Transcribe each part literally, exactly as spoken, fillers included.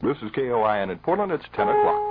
This is K O I N at Portland. It's ten o'clock.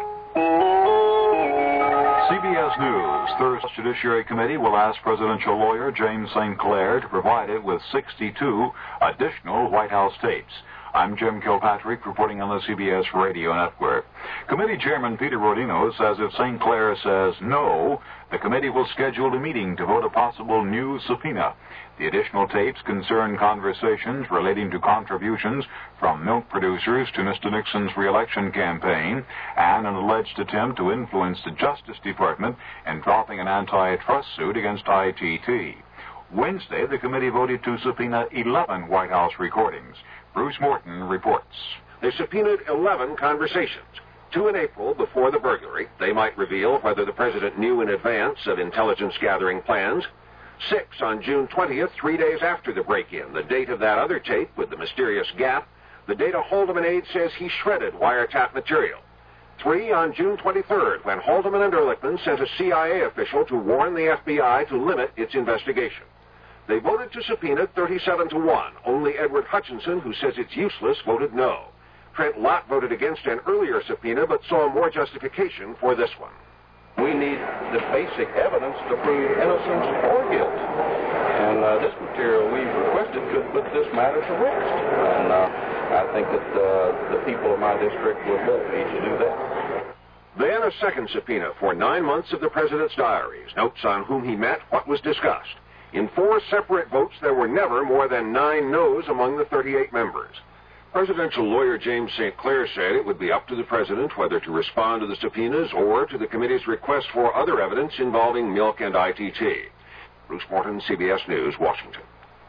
C B S News. Thursday's Judiciary Committee will ask presidential lawyer James Saint Clair to provide it with sixty-two additional White House tapes. I'm Jim Kilpatrick reporting on the C B S Radio Network. Committee Chairman Peter Rodino says if Saint Clair says no, the committee will schedule a meeting to vote a possible new subpoena. The additional tapes concern conversations relating to contributions from milk producers to Mister Nixon's re-election campaign and an alleged attempt to influence the Justice Department in dropping an antitrust suit against I T T. Wednesday, the committee voted to subpoena eleven White House recordings. Bruce Morton reports. They subpoenaed eleven conversations. Two in April before the burglary. They might reveal whether the president knew in advance of intelligence-gathering plans. Six on June twentieth, three days after the break-in, the date of that other tape with the mysterious gap. The date a Haldeman aide says he shredded wiretap material. Three on June twenty-third, when Haldeman and Ehrlichman sent a C I A official to warn the F B I to limit its investigation. They voted to subpoena thirty-seven to one. Only Edward Hutchinson, who says it's useless, voted no. Trent Lott voted against an earlier subpoena, but saw more justification for this one. We need the basic evidence to prove innocence or guilt. And uh, this material we've requested could put this matter to rest. And uh, I think that uh, the people of my district will help me to do that. Then a second subpoena for nine months of the president's diaries, notes on whom he met, what was discussed. In four separate votes, there were never more than nine no's among the thirty-eight members. Presidential lawyer James Saint Clair said it would be up to the president whether to respond to the subpoenas or to the committee's request for other evidence involving milk and I T T. Bruce Morton, C B S News, Washington.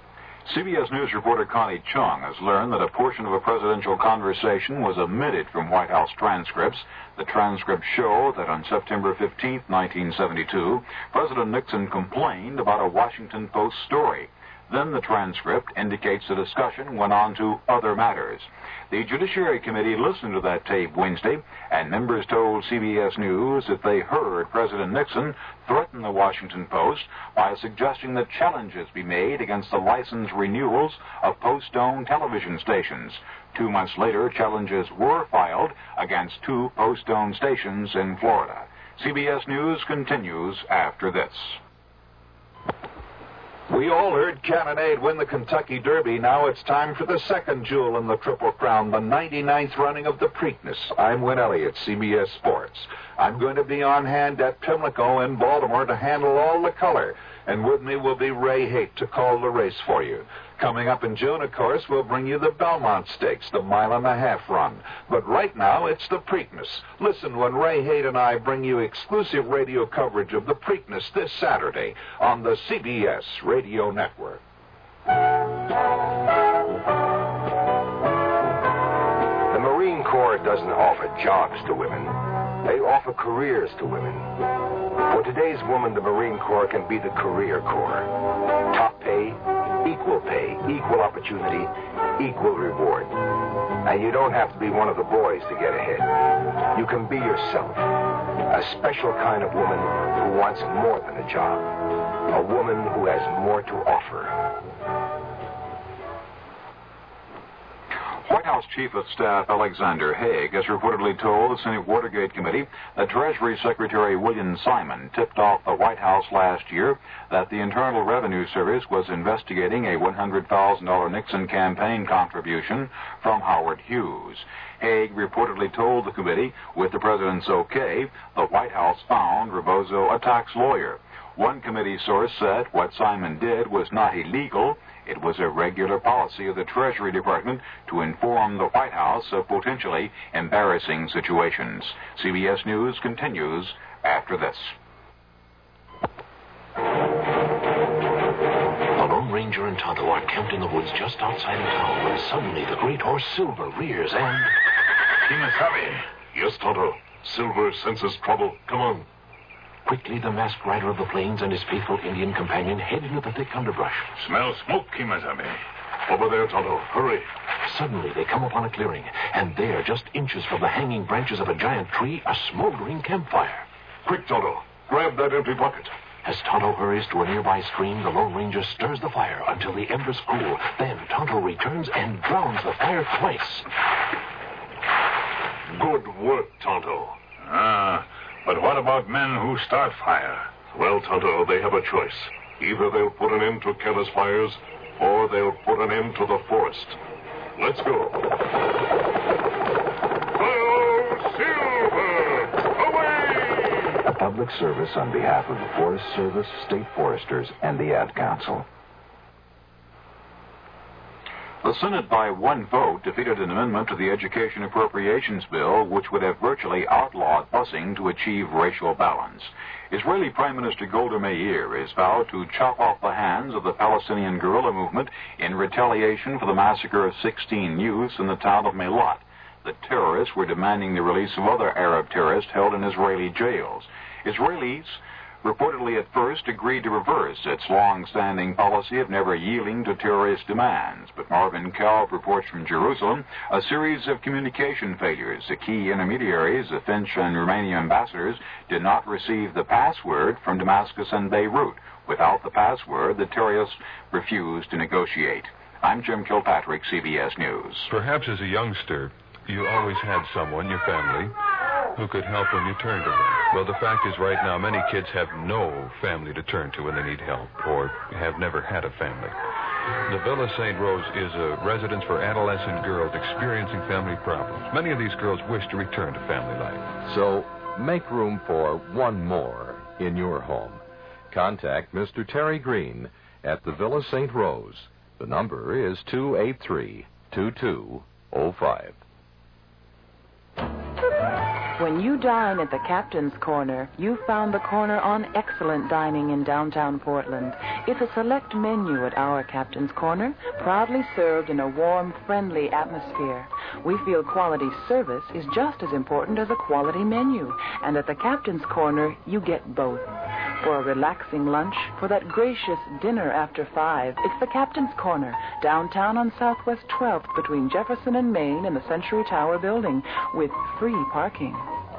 C B S News reporter Connie Chung has learned that a portion of a presidential conversation was omitted from White House transcripts. The transcripts show that on September fifteenth, nineteen seventy-two, President Nixon complained about a Washington Post story. Then the transcript indicates the discussion went on to other matters. The Judiciary Committee listened to that tape Wednesday, and members told C B S News that they heard President Nixon threaten the Washington Post by suggesting that challenges be made against the license renewals of Post-owned television stations. Two months later, challenges were filed against two Post-owned stations in Florida. C B S News continues after this. We all heard Cannonade win the Kentucky Derby. Now it's time for the second jewel in the Triple Crown, the ninety-ninth running of the Preakness. I'm Win Elliott, C B S Sports. I'm going to be on hand at Pimlico in Baltimore to handle all the color. And with me will be Ray Haight to call the race for you. Coming up in June, of course, we'll bring you the Belmont Stakes, the mile and a half run. But right now, it's the Preakness. Listen when Ray Haight and I bring you exclusive radio coverage of the Preakness this Saturday on the C B S Radio Network. The Marine Corps doesn't offer jobs to women. They offer careers to women. For today's woman, the Marine Corps can be the career corps. Top pay, equal pay, equal opportunity, equal reward. And you don't have to be one of the boys to get ahead. You can be yourself. A special kind of woman who wants more than a job. A woman who has more to offer. White House Chief of Staff Alexander Haig has reportedly told the Senate Watergate Committee that Treasury Secretary William Simon tipped off the White House last year that the Internal Revenue Service was investigating a one hundred thousand dollars Nixon campaign contribution from Howard Hughes. Haig reportedly told the committee, with the president's okay, the White House found Rebozo a tax lawyer. One committee source said what Simon did was not illegal. It was a regular policy of the Treasury Department to inform the White House of potentially embarrassing situations. C B S News continues after this. The Lone Ranger and Tonto are camped in the woods just outside of town when suddenly the great horse Silver rears and... Kimasabi. Yes, Tonto. Silver senses trouble. Come on. Quickly, the masked rider of the plains and his faithful Indian companion head into the thick underbrush. Smell smoke, Kimasabi. Over there, Tonto. Hurry. Suddenly, they come upon a clearing, and there, just inches from the hanging branches of a giant tree, a smoldering campfire. Quick, Tonto. Grab that empty bucket. As Tonto hurries to a nearby stream, the Lone Ranger stirs the fire until the embers cool. Then Tonto returns and drowns the fire twice. Good work, Tonto. Ah, but what about men who start fire? Well, Tonto, they have a choice. Either they'll put an end to careless fires, or they'll put an end to the forest. Let's go. Hello, Silver! Away! A public service on behalf of the Forest Service, State Foresters, and the Ad Council. The Senate, by one vote, defeated an amendment to the Education Appropriations Bill which would have virtually outlawed busing to achieve racial balance. Israeli Prime Minister Golda Meir has vowed to chop off the hands of the Palestinian guerrilla movement in retaliation for the massacre of sixteen youths in the town of Melat. The terrorists were demanding the release of other Arab terrorists held in Israeli jails. Israelis reportedly at first agreed to reverse its long-standing policy of never yielding to terrorist demands. But Marvin Kalb reports from Jerusalem a series of communication failures. The key intermediaries, the Finch and Romania ambassadors, did not receive the password from Damascus and Beirut. Without the password, the terrorists refused to negotiate. I'm Jim Kilpatrick, C B S News. Perhaps as a youngster, you always had someone, your family, who could help when you turned to them. Well, the fact is right now many kids have no family to turn to when they need help or have never had a family. The Villa Saint Rose is a residence for adolescent girls experiencing family problems. Many of these girls wish to return to family life. So make room for one more in your home. Contact Mister Terry Green at the Villa Saint Rose. The number is two eight three, two two zero five. When you dine at the Captain's Corner, you found the corner on excellent dining in downtown Portland. It's a select menu at our Captain's Corner, proudly served in a warm, friendly atmosphere. We feel quality service is just as important as a quality menu, and at the Captain's Corner, you get both. For a relaxing lunch, for that gracious dinner after five, it's the Captain's Corner, downtown on Southwest twelfth between Jefferson and Main and the Century Tower building, with free parking.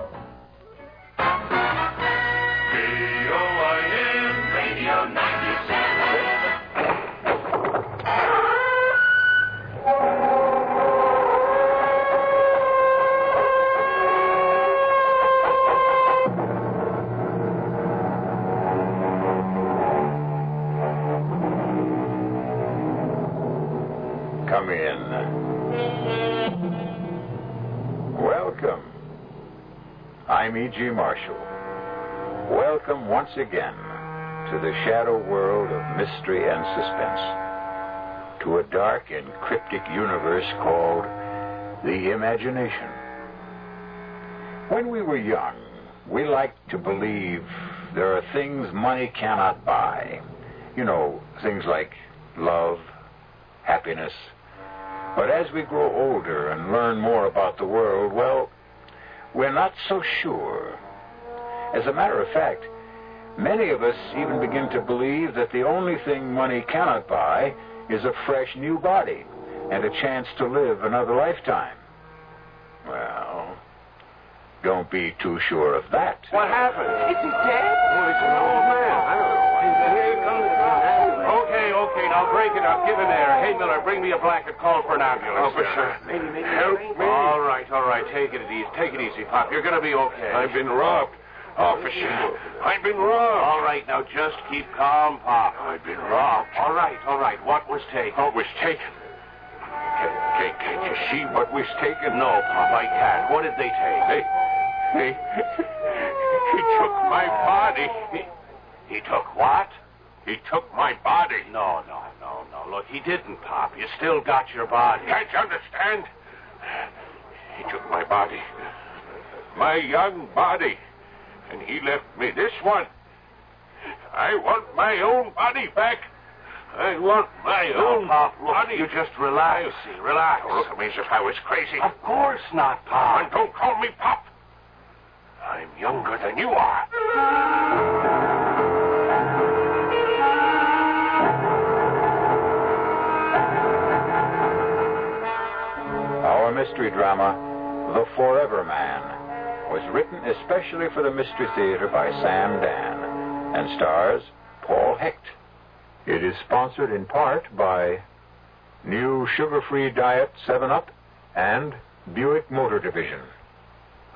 Radio ninety-seven. Come in. Welcome. I'm E G. Marshall. Welcome once again to the shadow world of mystery and suspense, to a dark and cryptic universe called the imagination. When we were young, we liked to believe there are things money cannot buy. You know, things like love, happiness. But as we grow older and learn more about the world, well, we're not so sure. As a matter of fact, many of us even begin to believe that the only thing money cannot buy is a fresh new body and a chance to live another lifetime. Well, don't be too sure of that. What happened? Is he dead? Well, he's an old man. I don't know. Here he comes. Okay, okay, now break it up. Give him air. Hey, Miller, bring me a blanket. Call for an ambulance. Oh, for sure. Maybe, maybe. Help me. All right, all right. Take it easy. Take it easy, Pop. You're going to be okay. I've been robbed. Officer, I've been robbed. All right, now just keep calm, Pop. I've been robbed. All right, all right. What was taken? What was taken? Can, can, can't you see what was taken? No, Pop, I can't. What did they take? They, they, he took my body. He, he took what? He took my body. No, no, no, no. Look, he didn't, Pop. You still got your body. Can't you understand? He took my body. My young body. And he left me this one. I want my own body back. I want my No, own Pop, look, body. you just relax. See, relax. Don't look at me as if I was crazy. Of course not, Pop. And don't call me Pop. I'm younger than you are. Our mystery drama, The Forever Man, was written especially for the Mystery Theater by Sam Dan and stars Paul Hecht. It is sponsored in part by New Sugar-Free Diet seven up and Buick Motor Division.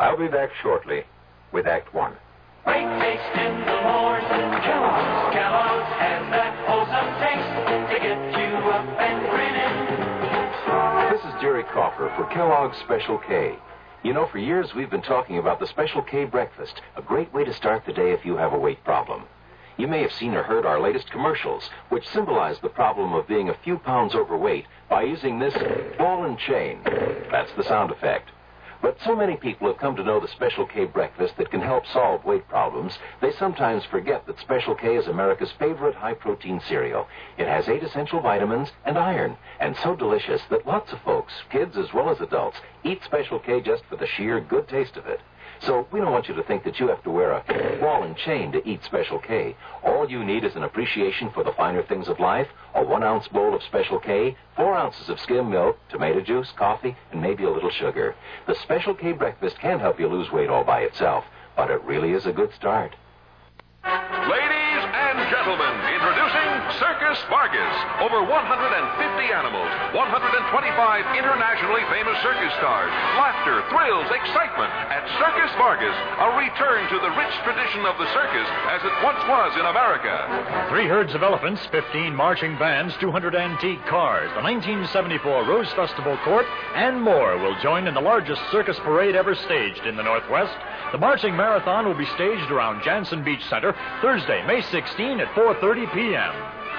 I'll be back shortly with Act One. Great taste in the morning. Kellogg's, Kellogg's has that wholesome taste to get you up and grinning. This is Jerry Coffer for Kellogg's Special K. You know, for years we've been talking about the Special K breakfast, a great way to start the day if you have a weight problem. You may have seen or heard our latest commercials, which symbolize the problem of being a few pounds overweight by using this ball and chain. That's the sound effect. But so many people have come to know the Special K breakfast that can help solve weight problems, they sometimes forget that Special K is America's favorite high-protein cereal. It has eight essential vitamins and iron, and so delicious that lots of folks, kids as well as adults, eat Special K just for the sheer good taste of it. So we don't want you to think that you have to wear a ball and chain to eat Special K. All you need is an appreciation for the finer things of life, a one-ounce bowl of Special K, four ounces of skim milk, tomato juice, coffee, and maybe a little sugar. The Special K breakfast can help you lose weight all by itself, but it really is a good start. Ladies and gentlemen, introducing Circus Vargas. Over one hundred fifty animals, one hundred twenty-five internationally famous circus stars, laughter, thrills, excitement at Circus Vargas, a return to the rich tradition of the circus as it once was in America. Three herds of elephants, fifteen marching bands, two hundred antique cars, the nineteen seventy-four Rose Festival Court, and more will join in the largest circus parade ever staged in the Northwest. The marching marathon will be staged around Jansen Beach Center Thursday, May sixteenth at four thirty p.m.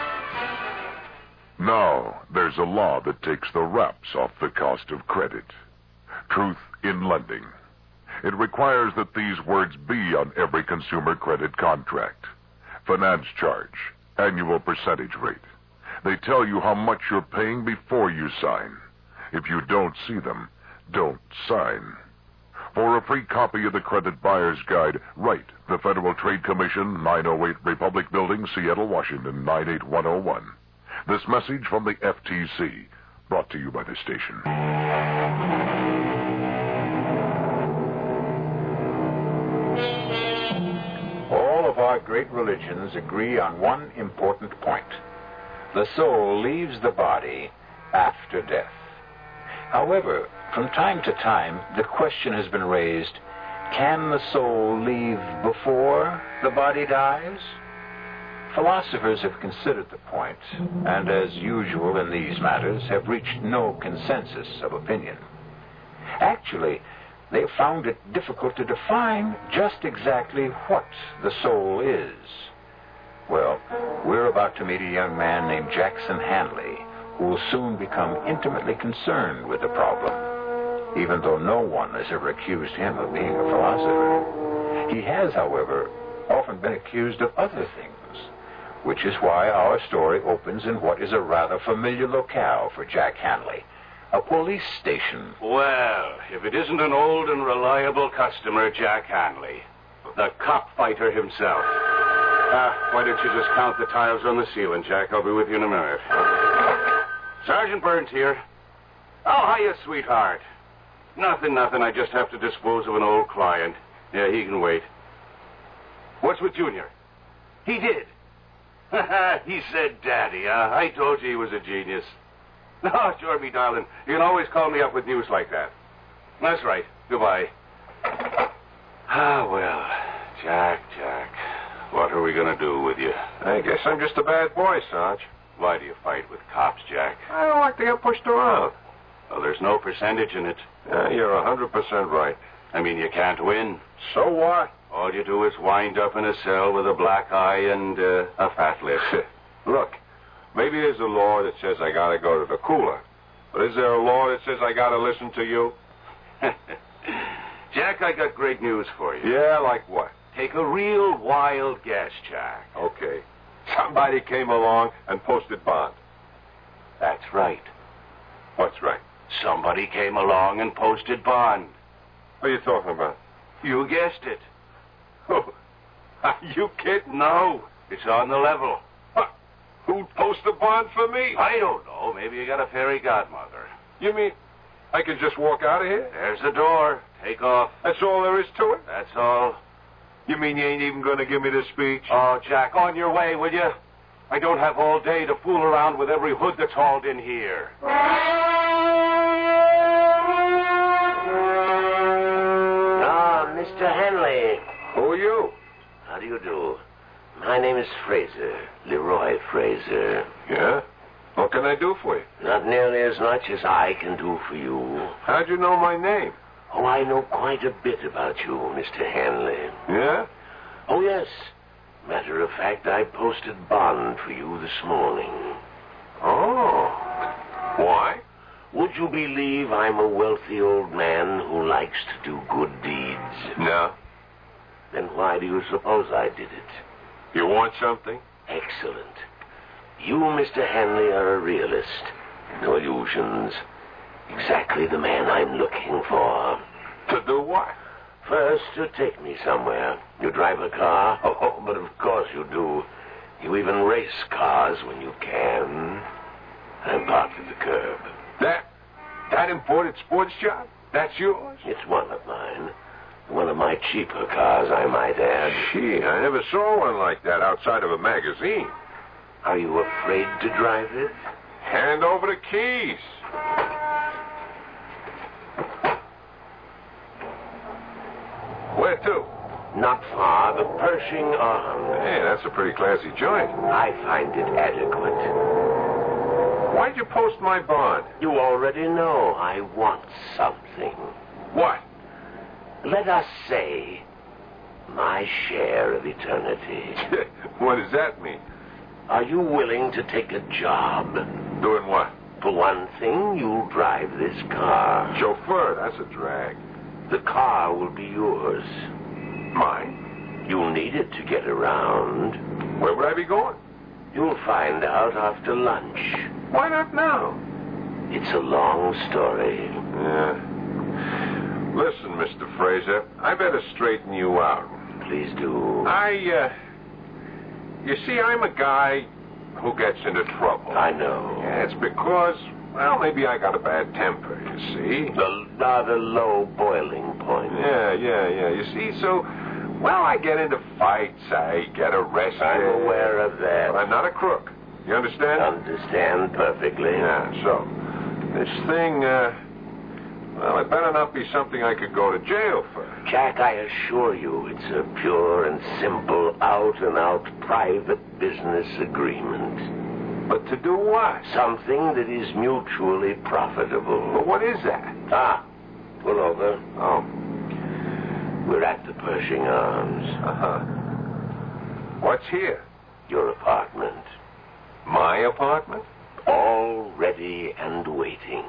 Now, there's a law that takes the wraps off the cost of credit. Truth in lending. It requires that these words be on every consumer credit contract. Finance charge, annual percentage rate. They tell you how much you're paying before you sign. If you don't see them, don't sign. For a free copy of the Credit Buyer's Guide, write the Federal Trade Commission, nine oh eight Republic Building, Seattle, Washington, nine eight one oh one. This message from the F T C, brought to you by the station. All of our great religions agree on one important point. The soul leaves the body after death. However, from time to time, the question has been raised, can the soul leave before the body dies? Philosophers have considered the point, and as usual in these matters, have reached no consensus of opinion. Actually, they have found it difficult to define just exactly what the soul is. Well, we're about to meet a young man named Jackson Hanley, who will soon become intimately concerned with the problem, even though no one has ever accused him of being a philosopher. He has, however, often been accused of other things, which is why our story opens in what is a rather familiar locale for Jack Hanley, a police station. Well, if it isn't an old and reliable customer, Jack Hanley, the cockfighter himself. Ah, why don't you just count the tiles on the ceiling, Jack? I'll be with you in a minute. Sergeant Burns here. Oh, hiya, sweetheart. Nothing, nothing. I just have to dispose of an old client. Yeah, he can wait. What's with Junior? He did. He said daddy, huh? I told you he was a genius. No, sure, me darling. You can always call me up with news like that. That's right. Goodbye. Ah, well, Jack, Jack, what are we going to do with you? I guess I'm just a bad boy, Sarge. Why do you fight with cops, Jack? I don't like to get pushed around. Well, there's no percentage in it. Yeah, you're a hundred percent right. I mean, you can't win. So what? All you do is wind up in a cell with a black eye and uh, a fat lip. Look, maybe there's a law that says I gotta go to the cooler. But is there a law that says I gotta listen to you? Jack, I got great news for you. Yeah, like what? Take a real wild guess, Jack. Okay. Somebody came along and posted bond. That's right. What's right? Somebody came along and posted bond. What are you talking about? You guessed it. Oh, are you kidding? No, it's on the level. What? Who'd post the bond for me? I don't know. Maybe you got a fairy godmother. You mean I can just walk out of here? There's the door. Take off. That's all there is to it? That's all. You mean you ain't even going to give me the speech? Oh, Jack, on your way, will you? I don't have all day to fool around with every hood that's hauled in here. Now, Mister Hanley. Who are you? How do you do? My name is Fraser, Leroy Fraser. Yeah? What can I do for you? Not nearly as much as I can do for you. How'd you know my name? Oh, I know quite a bit about you, Mister Hanley. Yeah? Oh, yes. Matter of fact, I posted bond for you this morning. Oh. Why? Would you believe I'm a wealthy old man who likes to do good deeds? No. Then why do you suppose I did it? You want something? Excellent. You, Mister Hanley, are a realist. No illusions. Exactly the man I'm looking for. To do what? First, to take me somewhere. You drive a car? Oh, but of course you do. You even race cars when you can. I'm parked at the curb. That, that imported sports job? That's yours? It's one of mine. One of my cheaper cars, I might add. Gee, I never saw one like that outside of a magazine. Are you afraid to drive it? Hand over the keys. Where to? Not far, the Pershing Arms. Hey, that's a pretty classy joint. I find it adequate. Why'd you post my bond? You already know I want something. What? Let us say my share of eternity. What does that mean? Are you willing to take a job? Doing what? For one thing, you'll drive this car. Chauffeur, that's a drag. The car will be yours. Mine? You'll need it to get around. Where would I be going? You'll find out after lunch. Why not now? It's a long story. Yeah. Listen, Mister Fraser, I better straighten you out. Please do. I, uh... You see, I'm a guy who gets into trouble. I know. Yeah, it's because, well, maybe I got a bad temper, you see. The rather low boiling point. Yeah, yeah, yeah. You see, so, well, I get into fights, I get arrested. I'm aware of that. But I'm not a crook. You understand? Understand perfectly. Yeah, so, this thing, uh... well, it better not be something I could go to jail for. Jack, I assure you, it's a pure and simple, out-and-out private business agreement. But to do what? Something that is mutually profitable. But what is that? Ah, pull over. Oh. We're at the Pershing Arms. Uh-huh. What's here? Your apartment. My apartment? All ready and waiting.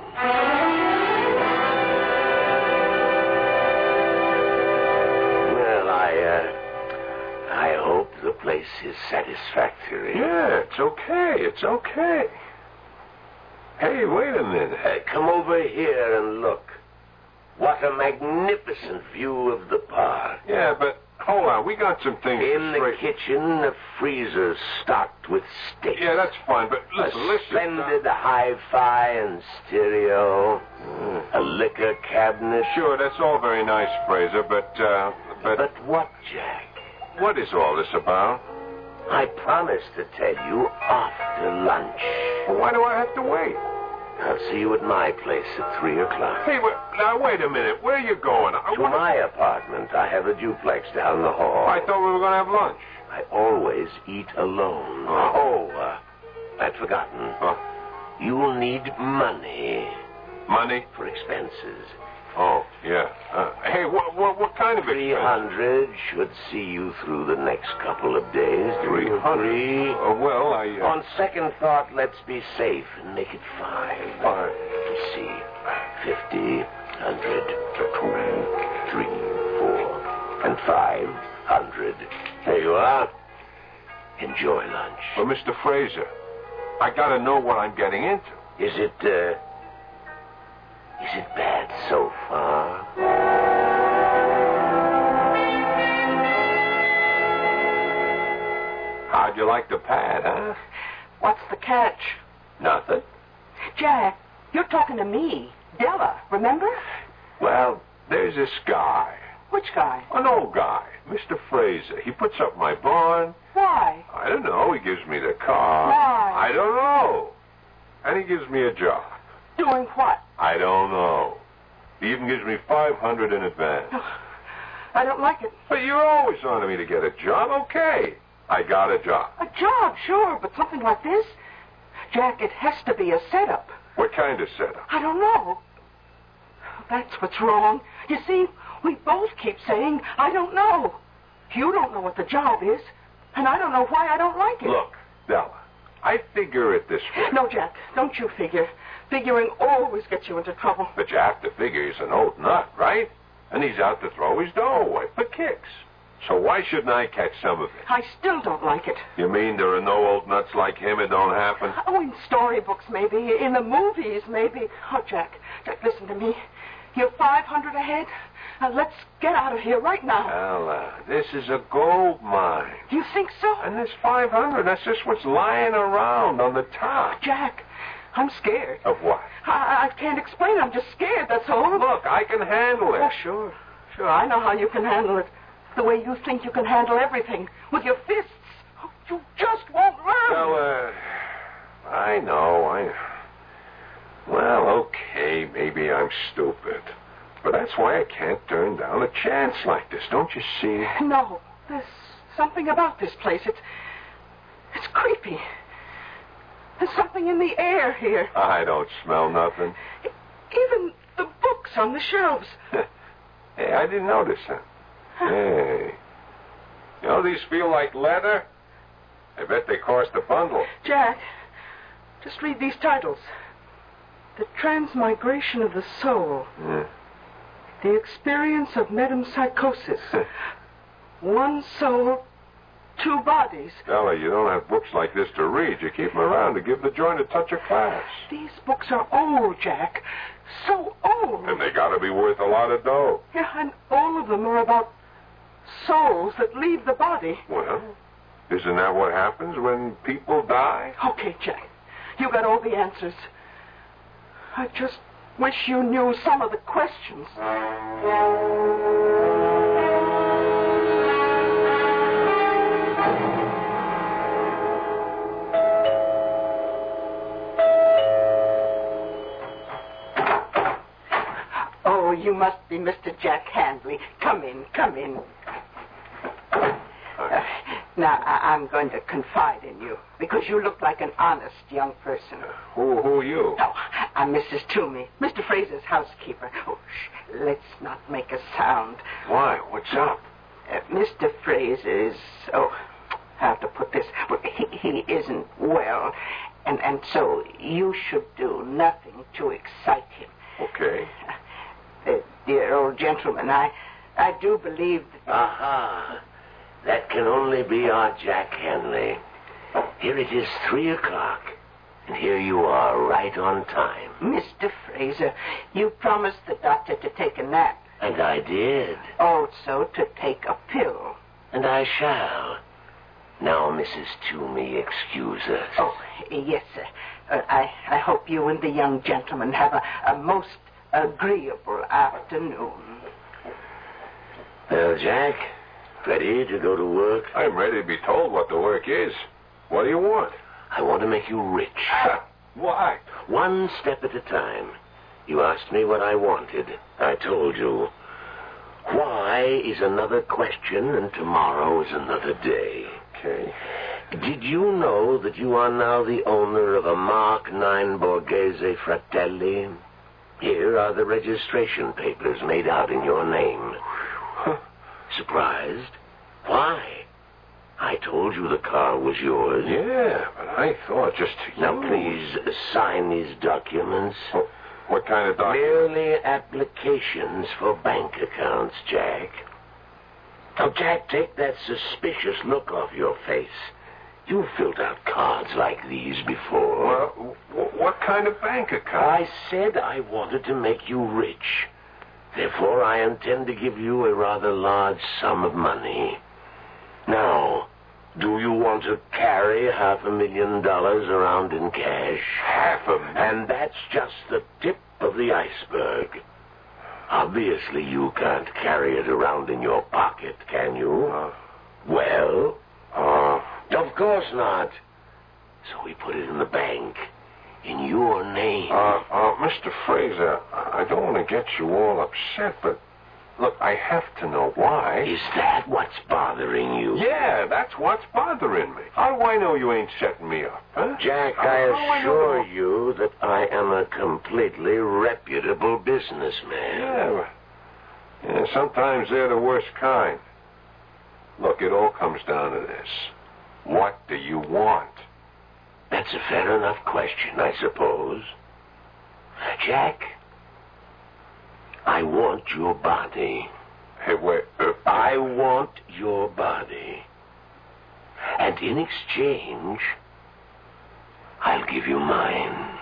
Well, I, uh, I hope the place is satisfactory. Yeah, it's okay. It's okay. Hey, wait a minute. Uh, come over here and look. What a magnificent view of the park. Yeah, but hold on. We got some things In the straight. kitchen, a freezer stocked with steaks. Yeah, that's fine, but listen, a listen. splendid hi-fi and stereo. Mm. A liquor cabinet. Sure, that's all very nice, Fraser, but, uh, but... But what, Jack? What is all this about? I promised to tell you after lunch. Well, why do I have to wait? I'll see you at my place at three o'clock. Hey, wait, now, wait a minute. Where are you going? I To wanna... my apartment. I have a duplex down the hall. I thought we were going to have lunch. I always eat alone. Oh. Oh, uh, I'd forgotten. Huh? You'll need money Money? for expenses. Oh, yeah. Uh, hey, what, what, what kind of Three expense? hundred should see you through the next couple of days. Three hundred? Uh, well, I... Uh... On second thought, let's be safe and make it five. Five. Let's see. Fifty, hundred, two, three, four, and five hundred. There you are. Enjoy lunch. Well, Mister Fraser, I got to know what I'm getting into. Is it, uh... Is it bad so far? How'd you like the pad, huh? What's the catch? Nothing. Jack, you're talking to me. Della, remember? Well, there's this guy. Which guy? An old guy, Mister Fraser. He puts up my barn. Why? I don't know. He gives me the car. Why? I don't know. And he gives me a job. Doing what? I don't know. He even gives me five hundred in advance. I don't like it. But you always wanted me to get a job. Okay. I got a job. A job, sure, but something like this? Jack, it has to be a setup. What kind of setup? I don't know. That's what's wrong. You see, we both keep saying, I don't know. You don't know what the job is, and I don't know why I don't like it. Look, Della, I figure it this way. No, Jack, don't you figure. Figuring always gets you into trouble. But you have to figure he's an old nut, right? And he's out to throw his dough away for kicks. So why shouldn't I catch some of it? I still don't like it. You mean there are no old nuts like him? It don't happen? Oh, in storybooks, maybe. In the movies, maybe. Oh, Jack, Jack, listen to me. You're five hundred ahead. Now, let's get out of here right now. Ella, this is a gold mine. You think so? And this five hundred, that's just what's lying around on the top. Jack, I'm scared. Of what? I, I can't explain. I'm just scared, that's all. Look, I can handle it. Oh, sure. Sure, I know how you can handle it. The way you think you can handle everything. With your fists. Oh, you just won't learn. Well, uh, I know. I. Well, okay, maybe I'm stupid. But that's why I can't turn down a chance like this, don't you see? No, there's something about this place. It's, it's creepy. There's something in the air here. I don't smell nothing. Even the books on the shelves. Hey, I didn't notice that. Hey. You know, these feel like leather. I bet they cost a bundle. Jack, just read these titles. The Transmigration of the Soul. Mm. The Experience of Metempsychosis. One soul, two bodies. Ella, you don't have books like this to read. You keep them around to give the joint a touch of class. These books are old, Jack. So old. And they gotta be worth a lot of dough. Yeah, and all of them are about souls that leave the body. Well, isn't that what happens when people die? Okay, Jack. You got all the answers. I just wish you knew some of the questions. Oh, you must be Mister Jack Handley. Come in, come in. Uh, now, I- I'm going to confide in you, because you look like an honest young person. Uh, who, who are you? Oh, I'm Missus Toomey, Mister Fraser's housekeeper. Oh, shh, let's not make a sound. Why? What's up? Uh, Mister Fraser is, oh, how to put this? Well, he, he isn't well, and, and so you should do nothing to excite him. Okay. Uh, dear old gentleman, I, I do believe that... Aha. That can only be our Jack Henley. Here it is three o'clock, and here you are right on time. Mister Fraser, you promised the doctor to take a nap. And I did. Also to take a pill. And I shall. Now, Missus Toomey, excuse us. Oh, yes, sir. Uh, I, I hope you and the young gentleman have a, a most agreeable afternoon. Well, Jack, ready to go to work? I'm ready to be told what the work is. What do you want? I want to make you rich. Why? One step at a time. You asked me what I wanted. I told you. Why is another question, and tomorrow is another day. Okay. Did you know that you are now the owner of a Mark nine Borghese Fratelli? Here are the registration papers made out in your name. Surprised? Why? I told you the car was yours. Yeah, but I thought just to Now, use. please sign these documents. Oh, what kind of documents? Merely applications for bank accounts, Jack. Now, Jack, take that suspicious look off your face. You've filled out cards like these before. Well, w- what kind of bank account? I said I wanted to make you rich. Therefore, I intend to give you a rather large sum of money. Now, do you want to carry half a million dollars around in cash? Half a million? And that's just the tip of the iceberg. Obviously, you can't carry it around in your pocket, can you? Uh, well? Uh, of course not. So we put it in the bank. In your name. Uh, uh, Mister Fraser, I don't want to get you all upset, but Look, I have to know why. Is that what's bothering you? Yeah, that's what's bothering me. How do I know you ain't setting me up, huh? Jack, How- I how do I assure know? you that I am a completely reputable businessman. Yeah, well, yeah, sometimes they're the worst kind. Look, it all comes down to this. What do you want? That's a fair enough question, I suppose. Jack, I want your body. Hey, wait. Uh, I want your body. And in exchange, I'll give you mine.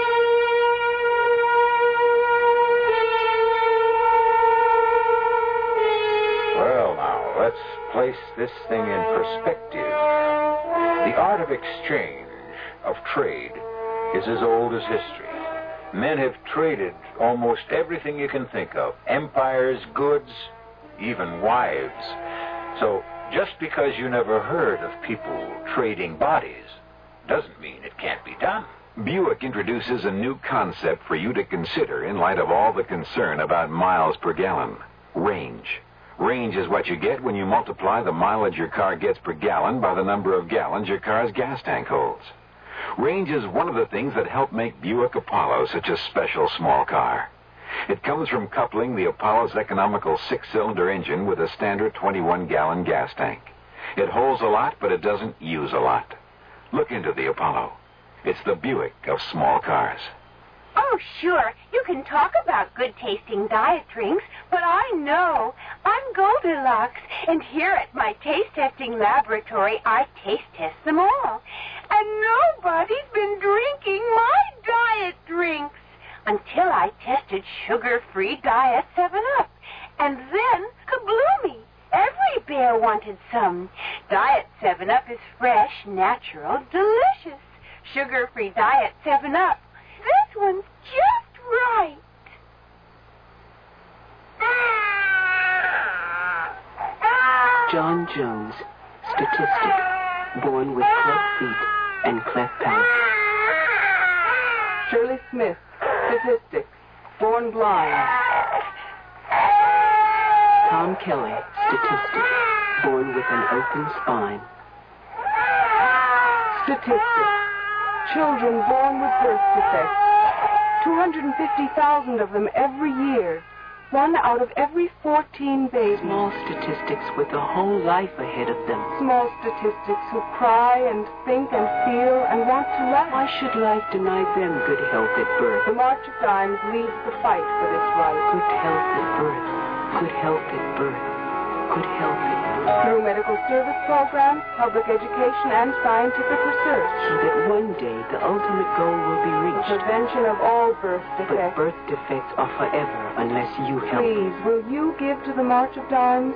Well, now, let's place this thing in perspective. The art of exchange, of trade, is as old as history. Men have traded almost everything you can think of. Empires, goods, even wives. So, just because you never heard of people trading bodies doesn't mean it can't be done. Buick introduces a new concept for you to consider in light of all the concern about miles per gallon. Range. Range is what you get when you multiply the mileage your car gets per gallon by the number of gallons your car's gas tank holds. Range is one of the things that help make Buick Apollo such a special small car. It comes from coupling the Apollo's economical six-cylinder engine with a standard twenty-one gallon gas tank. It holds a lot, but it doesn't use a lot. Look into the Apollo. It's the Buick of small cars. Oh, sure. You can talk about good-tasting diet drinks, but I know. I'm Goldilocks, and here at my taste-testing laboratory, I taste-test them all. And nobody's been drinking my diet drinks until I tested sugar-free Diet seven up. And then, kabloomy! Every bear wanted some. Diet seven up is fresh, natural, delicious. Sugar-free Diet seven up. This one's just right. John Jones, statistic, born with cleft feet and cleft palate. Shirley Smith, statistic, born blind. Tom Kelly, statistic, born with an open spine. Statistic, children born with birth defects. two hundred fifty thousand of them every year. One out of every fourteen babies. Small statistics with a whole life ahead of them. Small statistics who cry and think and feel and want to laugh. Why should life deny them good health at birth? The March of Dimes leads the fight for this right. Good health at birth. Good health at birth. Good health at birth. Through medical service programs, public education, and scientific research. So that one day the ultimate goal will be reached. The prevention of all birth defects. But birth defects are forever unless you help. Please, will you give to the March of Dimes?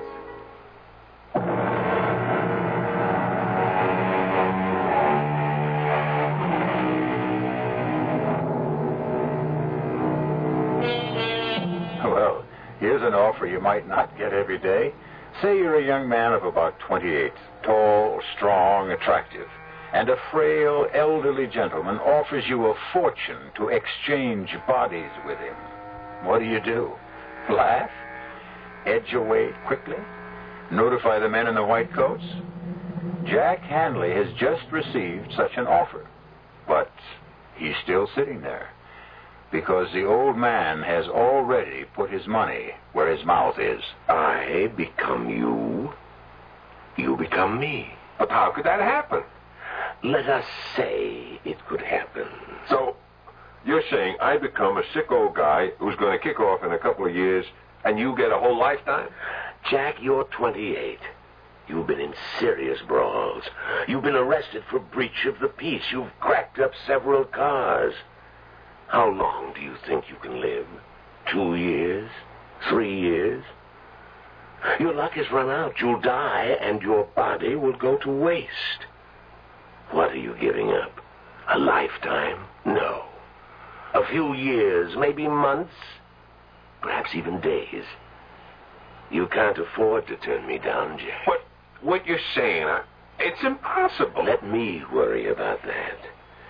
Well, here's an offer you might not get every day. Say you're a young man of about twenty-eight, tall, strong, attractive, and a frail, elderly gentleman offers you a fortune to exchange bodies with him. What do you do? Laugh? Edge away quickly? Notify the men in the white coats? Jack Handley has just received such an offer, but he's still sitting there because the old man has already put his money where his mouth is. I become you. You become me. But how could that happen? Let us say it could happen. So, you're saying I become a sick old guy who's going to kick off in a couple of years, and you get a whole lifetime? Jack, you're twenty-eight. You've been in serious brawls. You've been arrested for breach of the peace. You've cracked up several cars. How long do you think you can live? Two years? Three years? Your luck has run out. You'll die, and your body will go to waste. What are you giving up? A lifetime? No. A few years, maybe months, perhaps even days. You can't afford to turn me down, Jack. What, what you're saying, uh, it's impossible. Let me worry about that.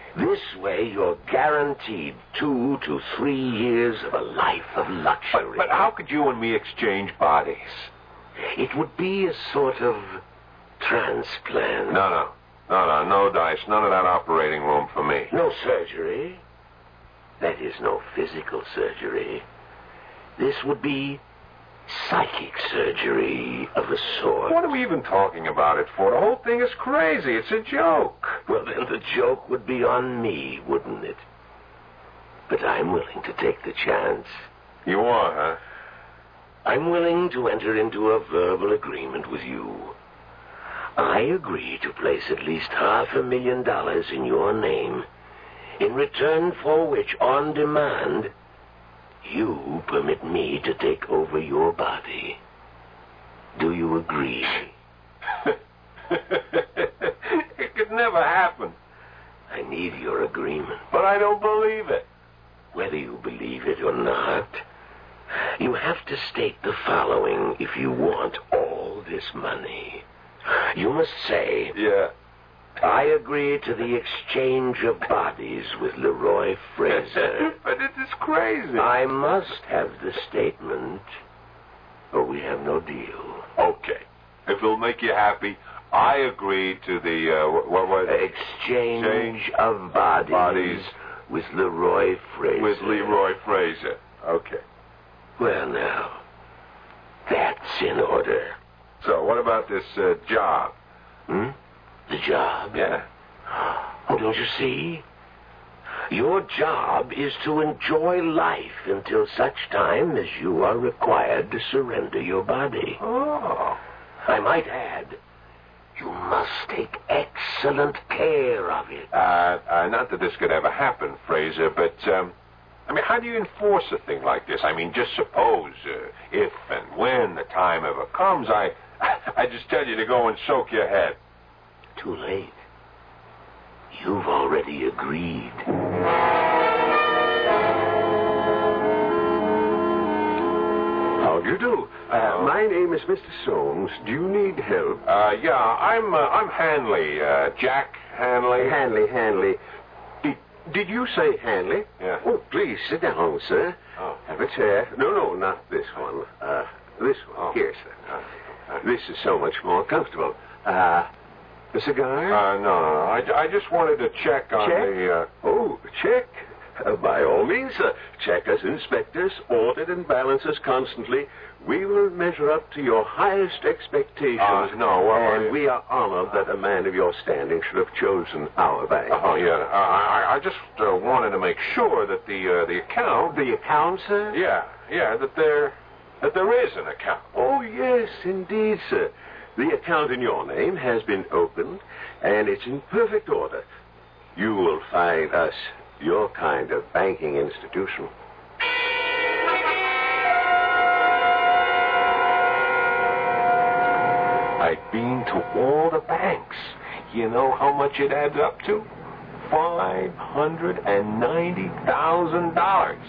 This way, you're guaranteed two to three years of a life of luxury. But, but how could you and me exchange bodies? It would be a sort of transplant. No, no. No, no, no dice. None of that operating room for me. No surgery. That is, no physical surgery. This would be psychic surgery of a sort. What are we even talking about it for? The whole thing is crazy. It's a joke. Well, then the joke would be on me, wouldn't it? But I'm willing to take the chance. You are, huh? I'm willing to enter into a verbal agreement with you. I agree to place at least half a million dollars in your name, in return for which, on demand, you permit me to take over your body. Do you agree? It could never happen. I need your agreement. But I don't believe it. Whether you believe it or not, you have to state the following if you want all this money. You must say, yeah, I agree to the exchange of bodies with Leroy Fraser. But it is crazy. I must have the statement, or we have no deal. Okay. If it'll make you happy, I agree to the, uh, what was it? Exchange, exchange of bodies, bodies with Leroy Fraser. With Leroy Fraser. Okay. Well, now, that's in order. So, what about this uh, job? Hmm? The job? Yeah. Oh, don't you see? Your job is to enjoy life until such time as you are required to surrender your body. Oh. I might add, you must take excellent care of it. Uh, uh, not that this could ever happen, Fraser, but, um, I mean, how do you enforce a thing like this? I mean, just suppose, uh, if and when the time ever comes, I, I just tell you to go and soak your head. Too late. You've already agreed. How do you do? Uh, my name is Mister Soames. Do you need help? Uh, yeah, I'm, uh, I'm Hanley, uh, Jack Hanley. Hanley, Hanley. Did, did you say Hanley? Yeah. Oh, please, sit down, sir. Oh. Have a chair. No, no, not this one. Uh, this one. Oh. Here, sir. Uh, this is so much more comfortable. Uh, a cigar? Uh, no, no, no. I, I just wanted to check on check? the, uh... Oh, check? Uh, by all means, uh, check us inspectors, audit and balance us constantly. We will measure up to your highest expectations. Uh, no, well, and I... we are honored that a man of your standing should have chosen our bank. Oh, yeah. Uh, I, I just uh, wanted to make sure that the, uh, the account... The account, sir? Yeah, yeah, that there, that there is an account. Oh, yes, indeed, sir. The account in your name has been opened, and it's in perfect order. You will find us your kind of banking institution. I've been to all the banks. You know how much it adds up to? Five hundred and ninety thousand dollars.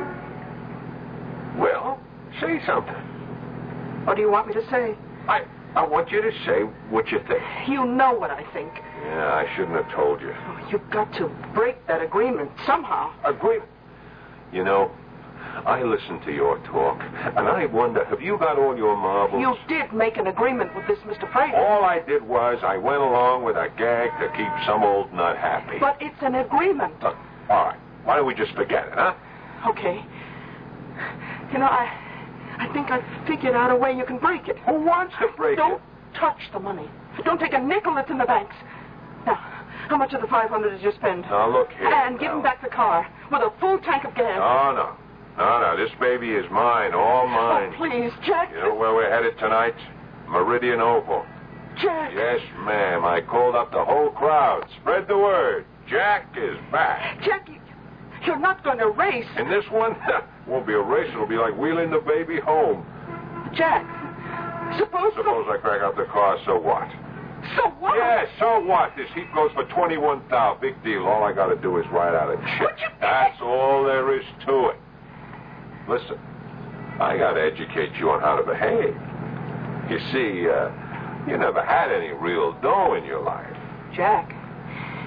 Well, say something. What do you want me to say? I I want you to say what you think. You know what I think. Yeah, I shouldn't have told you. Oh, you've got to break that agreement somehow. Agreement? You know, I listen to your talk, and I wonder, have you got all your marbles? You did make an agreement with this Mister Fraser. All I did was I went along with a gag to keep some old nut happy. But it's an agreement. Look, all right. Why don't we just forget it, huh? Okay. You know, I... I think I've figured out a way you can break it. Who wants to break Don't it? Don't touch the money. Don't take a nickel that's in the banks. Now, how much of the five hundred did you spend? Now, look here. And give now. him back the car with a full tank of gas. No, no. No, no, this baby is mine, all mine. Oh, please, Jack. You know where we're headed tonight? Meridian Oval. Jack. Yes, ma'am. I called up the whole crowd. Spread the word. Jack is back. Jack, you're not going to race. In this one? Won't be a race. It'll be like wheeling the baby home. Jack, suppose... Suppose I crack out the car, so what? So what? Yeah, so what? This heat goes for twenty-one thousand. Big deal. All I got to do is write out a check. You... That's all there is to it. Listen, I got to educate you on how to behave. You see, uh, you never had any real dough in your life. Jack,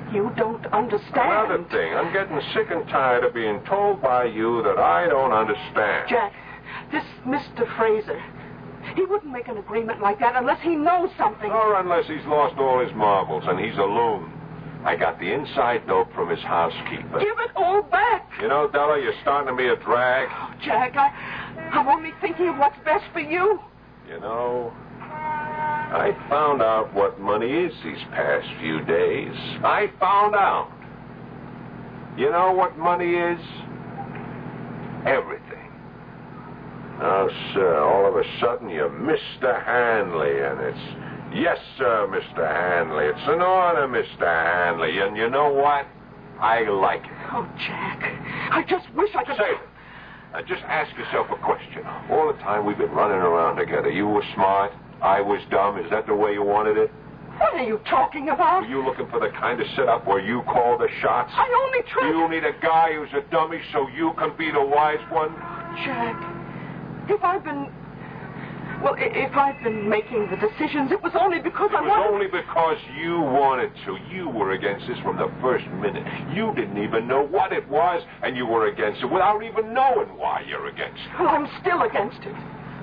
You don't understand. Another thing, I'm getting sick and tired of being told by you that I don't understand. Jack, this Mister Fraser, he wouldn't make an agreement like that unless he knows something. Or unless he's lost all his marbles and he's a loon. I got the inside dope from his housekeeper. Give it all back. You know, Della, you're starting to be a drag. Oh, Jack, I, I'm only thinking of what's best for you. You know, I found out what money is these past few days. I found out. You know what money is? Everything. Now, sir, all of a sudden you're Mister Hanley, and it's... Yes, sir, Mister Hanley. It's an honor, Mister Hanley. And you know what? I like it. Oh, Jack, I just wish I could... Save it. Now, just ask yourself a question. All the time we've been running around together, you were smart, I was dumb. Is that the way you wanted it? What are you talking about? Were you looking for the kind of setup where you call the shots? I only tried... You need a guy who's a dummy so you can be the wise one? Jack, if I've been... Well, if I've been making the decisions, it was only because it I was wanted... only because you wanted to. You were against this from the first minute. You didn't even know what it was, and you were against it without even knowing why you're against it. Well, I'm still against it.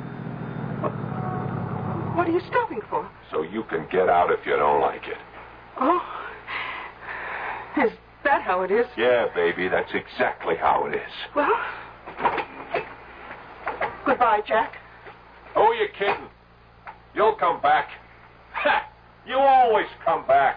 What are you stopping for? So you can get out if you don't like it. Oh, is that how it is? Yeah, baby, that's exactly how it is. Well, goodbye, Jack. Oh, you're kidding. You'll come back. Ha! You always come back.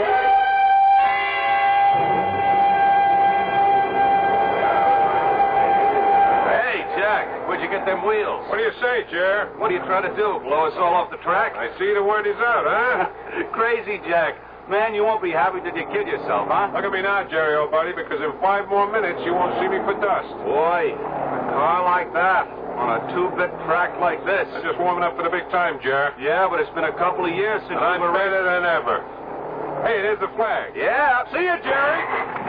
Hey, Jack, where'd you get them wheels? What do you say, Jer? What are you trying to do, blow us all off the track? I see the word is out, huh? Crazy, Jack. Man, you won't be happy till you kill yourself, huh? Look at me now, Jerry, old buddy, because in five more minutes you won't see me for dust. Boy, a car like that on a two-bit track like this. I'm just warming up for the big time, Jer. Yeah, but it's been a couple of years since and I'm we were better than ever. Hey, there's the flag. Yeah. See you, Jerry.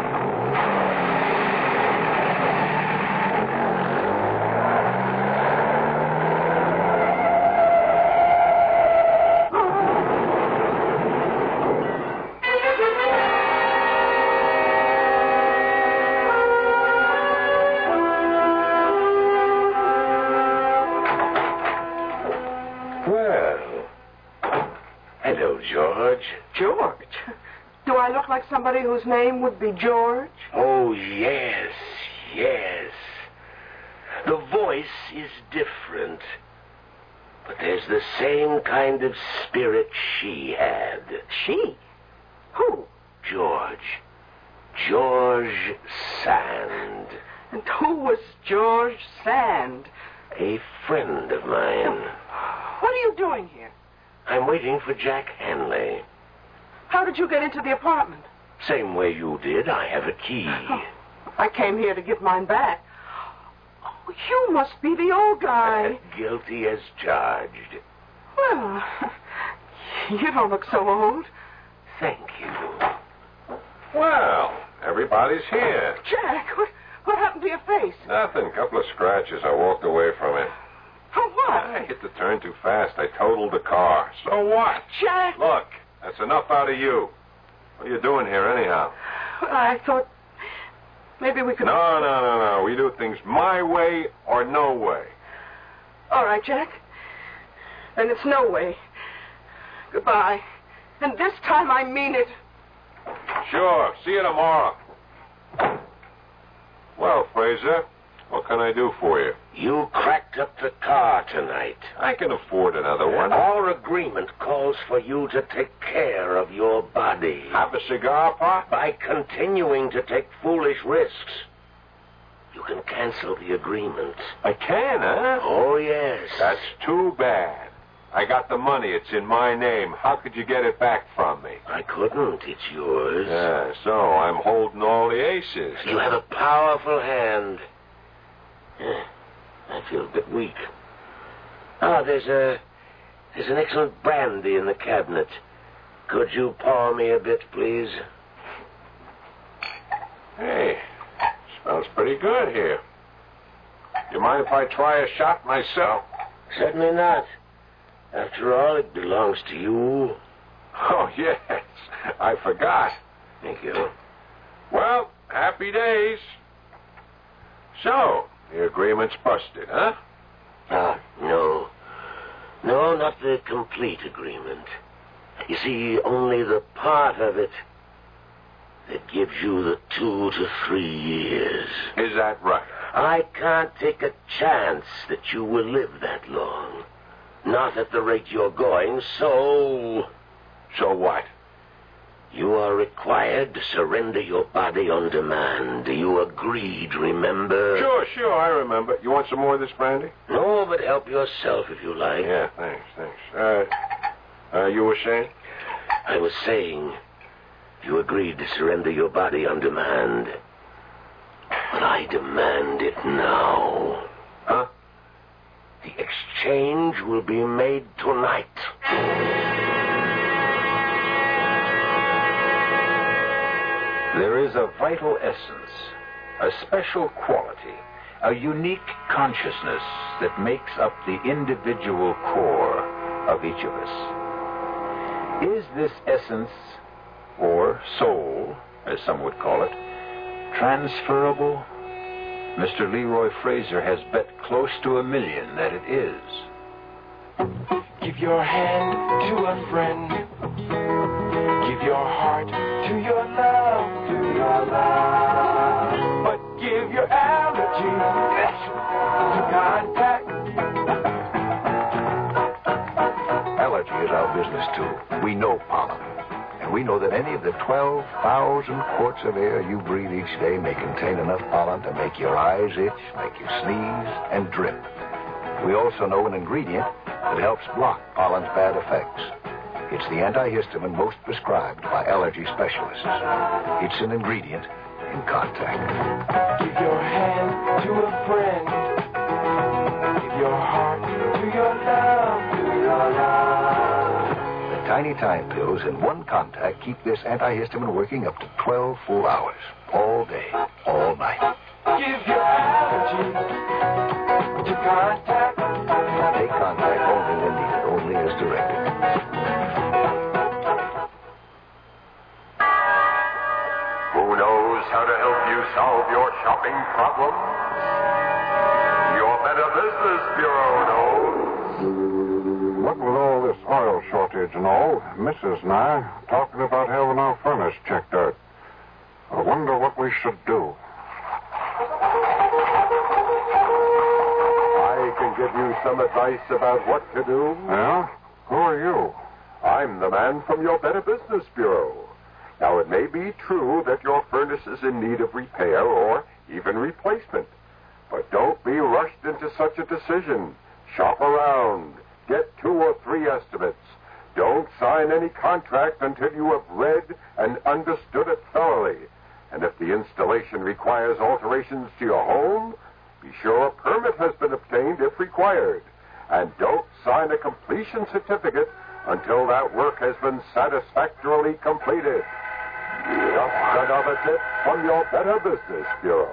George. George? Do I look like somebody whose name would be George? Oh, yes, yes. The voice is different, but there's the same kind of spirit she had. She? Who? George. George Sand. And who was George Sand? A friend of mine. What are you doing here? I'm waiting for Jack Hanley. How did you get into the apartment? Same way you did. I have a key. Oh, I came here to get mine back. Oh, you must be the old guy. Guilty as charged. Well, you don't look so old. Thank you. Well, everybody's here. Jack, what, what happened to your face? Nothing. A couple of scratches. I walked away from it. For what? I hit the turn too fast. I totaled the car. So what? Jack! Look, that's enough out of you. What are you doing here anyhow? Well, I thought maybe we could... No, no, no, no. We do things my way or no way. All right, Jack. Then it's no way. Goodbye. And this time I mean it. Sure. See you tomorrow. Well, Fraser, what can I do for you? You cracked up the car tonight. I can afford another one. Our agreement calls for you to take care of your body. Have a cigar, Pop? By continuing to take foolish risks, you can cancel the agreement. I can, huh? Oh, yes. That's too bad. I got the money. It's in my name. How could you get it back from me? I couldn't. It's yours. Yeah, so I'm holding all the aces. You have a powerful hand. Yeah, I feel a bit weak. Ah, there's a... There's an excellent brandy in the cabinet. Could you pour me a bit, please? Hey, smells pretty good here. You mind if I try a shot myself? Certainly not. After all, it belongs to you. Oh, yes. I forgot. Thank you. Well, happy days. So, the agreement's busted, huh? Ah, no. No, not the complete agreement. You see, only the part of it that gives you the two to three years. Is that right? I can't take a chance that you will live that long. Not at the rate you're going, so... So what? You are required to surrender your body on demand. You agreed, remember? Sure, sure, I remember. You want some more of this brandy? No, but help yourself if you like. Yeah, thanks, thanks. Uh, uh, you were saying? I was saying you agreed to surrender your body on demand. But I demand it now. Huh? The exchange will be made tonight. There is a vital essence, a special quality, a unique consciousness that makes up the individual core of each of us. Is this essence, or soul, as some would call it, transferable? Mister Leroy Fraser has bet close to a million that it is. Give your hand to a friend. Give your heart to your love, to your love. But give your allergy to contact. Allergy is our business, too. We know pollen. And we know that any of the twelve thousand quarts of air you breathe each day may contain enough pollen to make your eyes itch, make you sneeze, and drip. We also know an ingredient that helps block pollen's bad effects. It's the antihistamine most prescribed by allergy specialists. It's an ingredient in Contact. Give your hand to a friend. Give your heart to your love, to your love. The tiny time pills in one Contact keep this antihistamine working up to twelve full hours, all day, all night. Give your allergy to Contact. Take Contact only when needed, only as directed. Who knows how to help you solve your shopping problems? Your Better Business Bureau knows. What with all this oil shortage and all, Missus and I talking about having our furnace checked out. I wonder what we should do. I can give you some advice about what to do. Yeah? Who are you? I'm the man from your Better Business Bureau. Now, it may be true that your furnace is in need of repair or even replacement. But don't be rushed into such a decision. Shop around. Get two or three estimates. Don't sign any contract until you have read and understood it thoroughly. And if the installation requires alterations to your home, be sure a permit has been obtained if required. And don't sign a completion certificate until that work has been satisfactorily completed. Just another tip from your Better Business Bureau.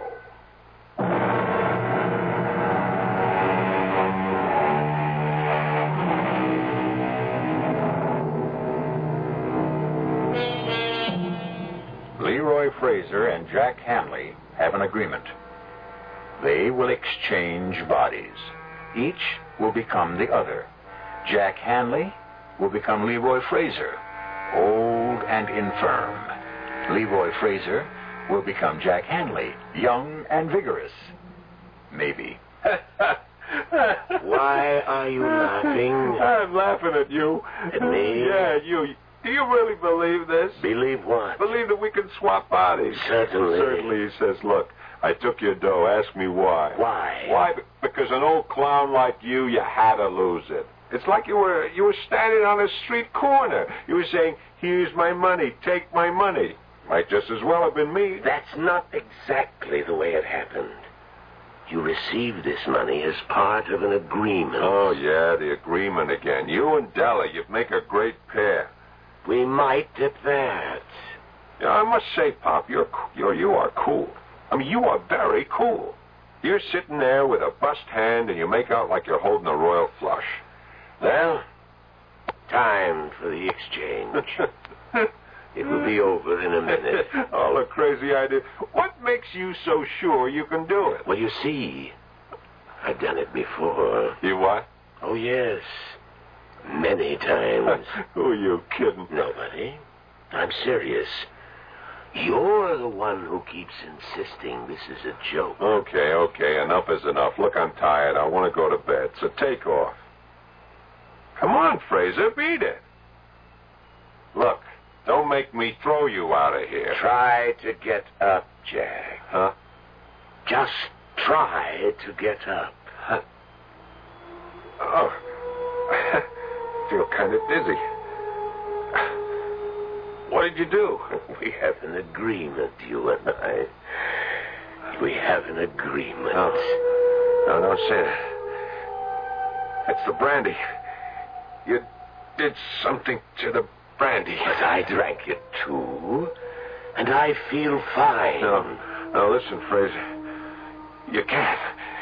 Leroy Fraser and Jack Hanley have an agreement. They will exchange bodies. Each will become the other. Jack Hanley will become Leroy Fraser, old and infirm. Leroy Fraser will become Jack Hanley, young and vigorous. Maybe. Why are you laughing? I'm laughing at you. At me? Yeah, you. Do you really believe this? Believe what? Believe that we can swap bodies. Certainly. Certainly, he says, look, I took your dough. Ask me why. Why? Why? Because an old clown like you, you had to lose it. It's like you were you were standing on a street corner. You were saying, here's my money, take my money. Might just as well have been me. That's not exactly the way it happened. You received this money as part of an agreement. Oh, yeah, the agreement again. You and Della, you'd make a great pair. We might at that. Yeah, I must say, Pop, you're, you're, you are cool. I mean, you are very cool. You're sitting there with a bust hand and you make out like you're holding a royal flush. Well, time for the exchange. It will be over in a minute. All a crazy idea. What makes you so sure you can do it? Well, you see, I've done it before. You what? Oh, yes. Many times. Who are you kidding? Nobody. I'm serious. You're the one who keeps insisting this is a joke. Okay, okay, enough is enough. Look, I'm tired. I want to go to bed, so take off. Come on, Fraser, beat it. Look, don't make me throw you out of here. Try to get up, Jack. Huh? Just try to get up. Huh. Oh, I feel kind of dizzy. What did you do? We have an agreement, you and I. We have an agreement. No, no, don't say that. That's the brandy. You did something to the brandy. But I drank it too, and I feel fine. No, no, listen, Fraser. You can't.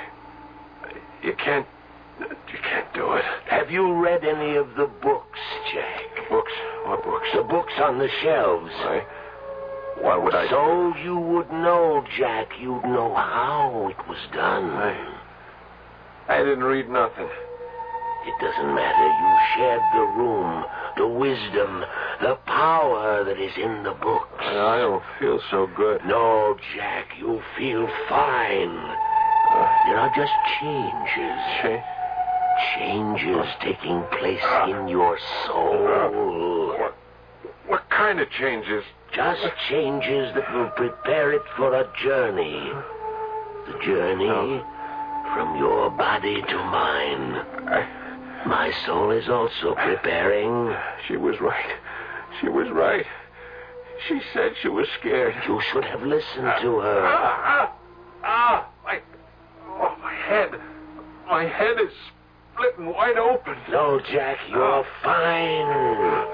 You can't. You can't do it. Have you read any of the books, Jack? Books? What books? The books on the shelves. Why? Why would I? So you would know, Jack. You'd know how it was done. I, I didn't read nothing. It doesn't matter. You shared the room, the wisdom, the power that is in the books. I don't feel so good. No, Jack, you feel fine. Uh, there are just changes. Change? Changes taking place uh, in your soul. Uh, what, what kind of changes? Just changes that will prepare it for a journey. The journey no. from your body to mine. I... My soul is also preparing. She was right. She was right. She said she was scared. You should have listened uh, to her. Ah, ah, ah, my, oh, my head. My head is splitting wide open. No, Jack, you're uh, fine.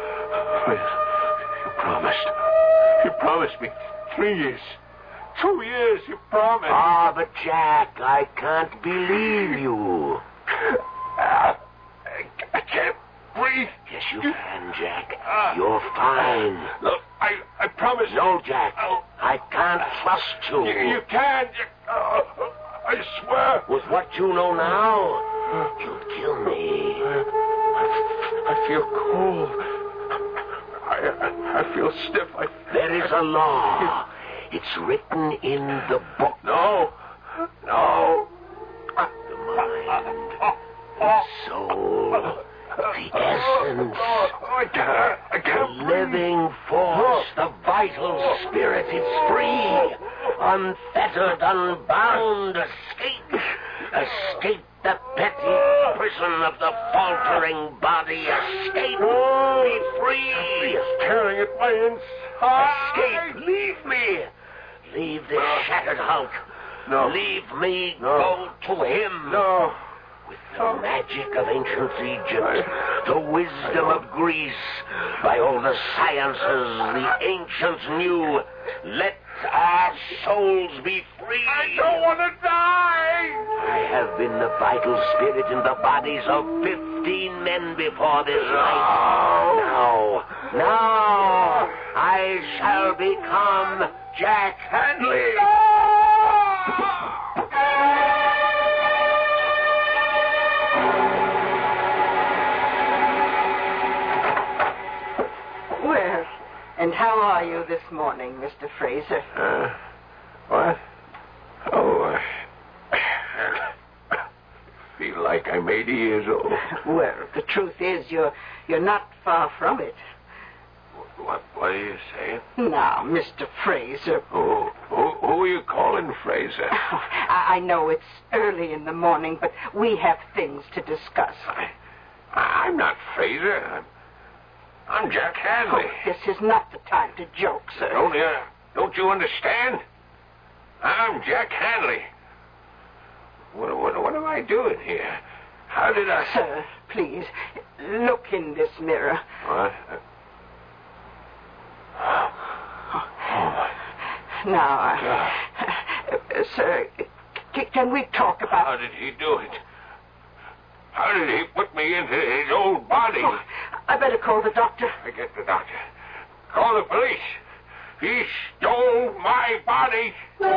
You promised. You promised me three years. Two years, you promised. Ah, but Jack, I can't believe you. Uh, I can't breathe. Yes, you, you can, Jack. Uh, You're fine. Look, I, I promise. No, Jack. I'll, I can't trust you. You, you can't. You, uh, I swear. With what you know now, you'd kill me. I, I feel cold. I, I, I feel stiff. I, there is a law. It's written in the book. No. No. The mind. The soul, the essence, I can't, I can't the living force, the vital spirit. It's free, unfettered, unbound. Escape, escape the petty prison of the faltering body. Escape, be free. It's tearing at my inside. Escape, leave me. Leave this shattered hulk. No. Leave me, no. Go to him. No. With the magic of ancient Egypt, the wisdom of Greece, by all the sciences the ancients knew, let our souls be free. I don't want to die. I have been the vital spirit in the bodies of fifteen men before this night. Now, now, I shall become Jack Hanley. Well, and how are you this morning, Mister Fraser? Uh, what? Oh, I feel like I'm eighty years old. Well, the truth is you're you're not far from it. What, what are you saying? Now, Mister Fraser. Who, who, who are you calling Fraser? Oh, I, I know it's early in the morning, but we have things to discuss. I, I'm not Fraser. I'm, I'm Jack Hanley. Oh, this is not the time to joke, sir. Don't you, don't you understand? I'm Jack Hanley. What, what, what am I doing here? How did I... Sir, please, look in this mirror. What? Now, uh, uh, sir, c- can we talk about... How did he do it? How did he put me into his old body? Oh, I better call the doctor. I get the doctor. Call the police. He stole my body.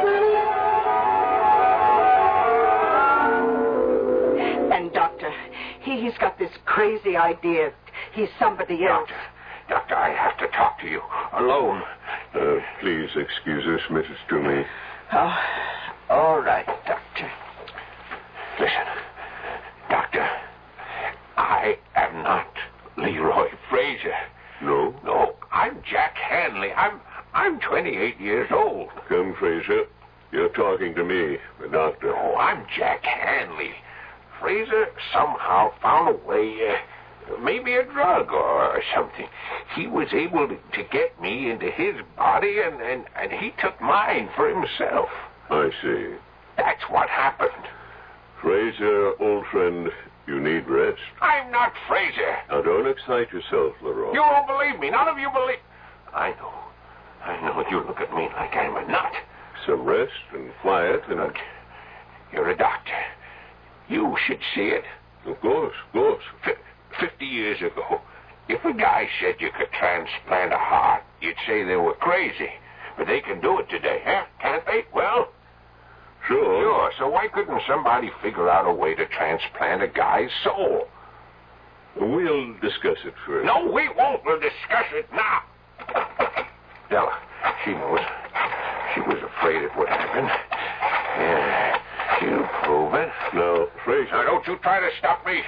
And, Doctor, he, he's got this crazy idea. He's somebody else. Doctor, Doctor, I have to talk to you alone. Uh, please excuse us, Missus Toomey. Oh, all right, Doctor. Listen, Doctor, I am not Leroy Fraser. No? No, I'm Jack Hanley. I'm I'm twenty-eight years old. Come, Fraser. You're talking to me, the doctor. Oh, I'm Jack Hanley. Fraser somehow found a way, uh, maybe a drug or something. He was able to, to get me into his body, and, and, and he took mine for himself. I see. That's what happened. Fraser, old friend, you need rest. I'm not Fraser. Now, don't excite yourself, Leroy. You won't believe me. None of you believe... I know. I know you look at me like I'm a nut. Some rest and quiet and... Look, you're a doctor. You should see it. Of course, of course. F- Fifty years ago, if a guy said you could transplant a heart, you'd say they were crazy. But they can do it today, huh? Can't they? Well... Sure. Sure. So why couldn't somebody figure out a way to transplant a guy's soul? We'll discuss it first. No, we won't. We'll discuss it now. Della, she knows. She was afraid it would happen. Yeah, she'll prove it. No, Fraser. Now, don't you try to stop me.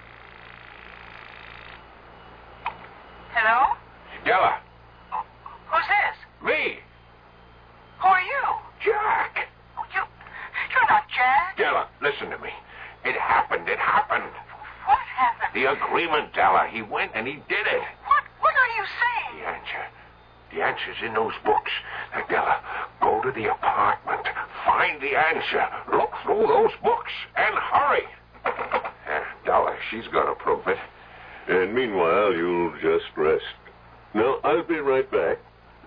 Hello? Della. Who's this? Me. Who are you? Jack. Oh, you, you're not Jack. Della, listen to me. It happened. It happened. What happened? The agreement, Della. He went and he did it. What? What are you saying? The answer. The answer's in those books. Now, Della, go to the apartment. Find the answer. Look through those books and hurry. Uh, Della, she's going to prove it. And meanwhile, you'll just rest. Now, I'll be right back.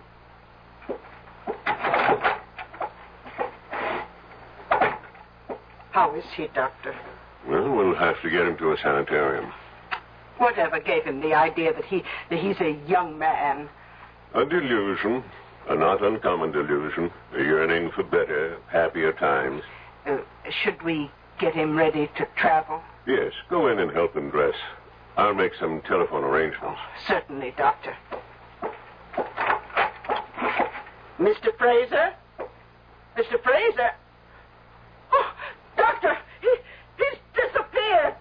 How is he, Doctor? Well, we'll have to get him to a sanitarium. Whatever gave him the idea that he that he's a young man? A delusion. A not uncommon delusion. A yearning for better, happier times. Uh, should we get him ready to travel? Yes, go in and help him dress. I'll make some telephone arrangements. Certainly, Doctor. Mister Fraser? Mister Fraser? Oh, Doctor, he, he's disappeared.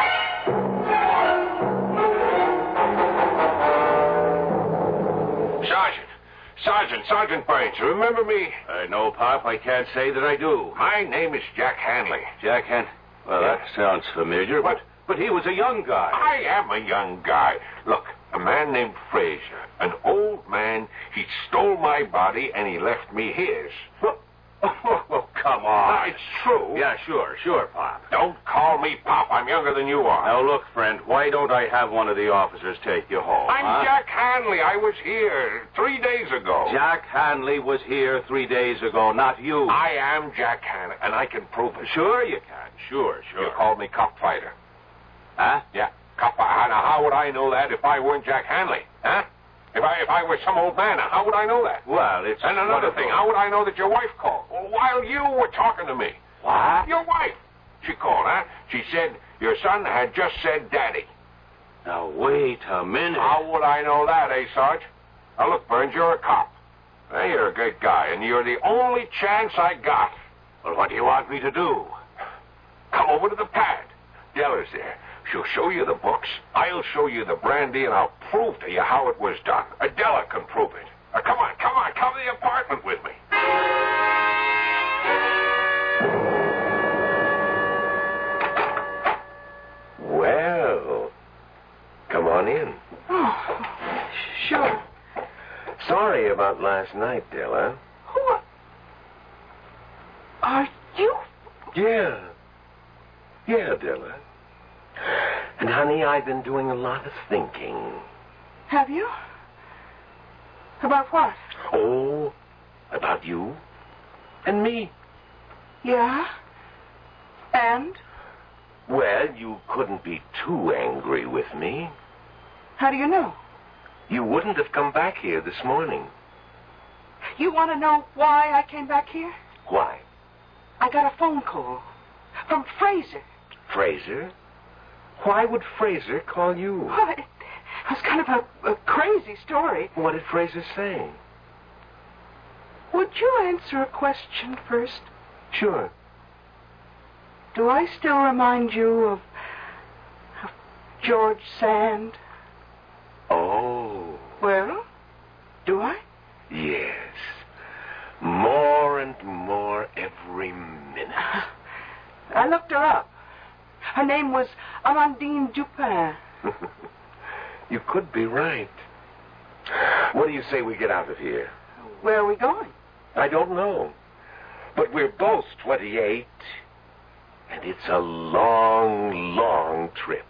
Sergeant. Sergeant, Sergeant Burns, you remember me? Uh, no, Pop, I can't say that I do. My name is Jack Hanley. Jack Han... Well, Yes. that sounds familiar, but, but he was a young guy. I am a young guy. Look, a man named Fraser, an old man, he stole my body and he left me his. Oh, come on. It's true. Yeah, sure, sure, Pop. Don't call me Pop. I'm younger than you are. Now, look, friend, why don't I have one of the officers take you home? I'm huh? Jack Hanley. I was here three days ago. Jack Hanley was here three days ago, not you. I am Jack Hanley, and I can prove it. Sure you can. Sure, sure. You called me cop fighter. Huh? Yeah, cop fighter. Now, how would I know that if I weren't Jack Hanley? Huh? If I if I were some old man, how would I know that? Well, it's... And another wonderful. thing, how would I know that your wife called? Well, while you were talking to me. What? Your wife. She called, huh? She said your son had just said daddy. Now, wait a minute. How would I know that, eh, Sarge? Now, look, Burns, you're a cop. Hey, you're a great guy, and you're the only chance I got. Well, what do you want me to do? Come over to the pad. Della's there. She'll show you the books. I'll show you the brandy, and I'll prove to you how it was done. Adela can prove it. Uh, come on, come on, come to the apartment with me. Well, come on in. Oh, sure. Sorry about last night, Della. Who are you? Yeah. Yeah, Della. And, honey, I've been doing a lot of thinking. Have you? About what? Oh, about you and me. Yeah? And? Well, you couldn't be too angry with me. How do you know? you wouldn't have come back here this morning. You want to know why I came back here? Why? I got a phone call from Fraser. Fraser? Why would Fraser call you? Well, it was kind of a, a crazy story. What did Fraser say? Would you answer a question first? Sure. Do I still remind you of, of George Sand? Oh. Well, do I? Yes. More and more every minute. I looked her up. Her name was Amandine Dupin. You could be right. What do you say we get out of here? Where are we going? I don't know. But we're both twenty-eight. And it's a long, long trip.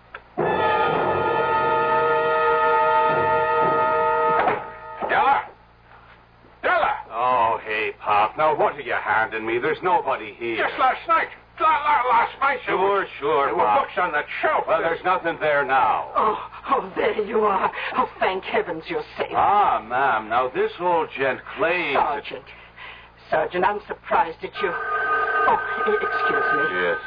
Della! Della! Oh, hey, Pop. Now, what are you handing me? There's nobody here. Just last night. La, la, last night. Sure, sure, There were Pop. books on that shelf. Well, there's nothing there now. Oh, oh, there you are. Oh, thank heavens you're safe. Ah, ma'am. Now, this old gent claims... Sergeant. Sergeant, I'm surprised at you. Oh, e- excuse me. Yes.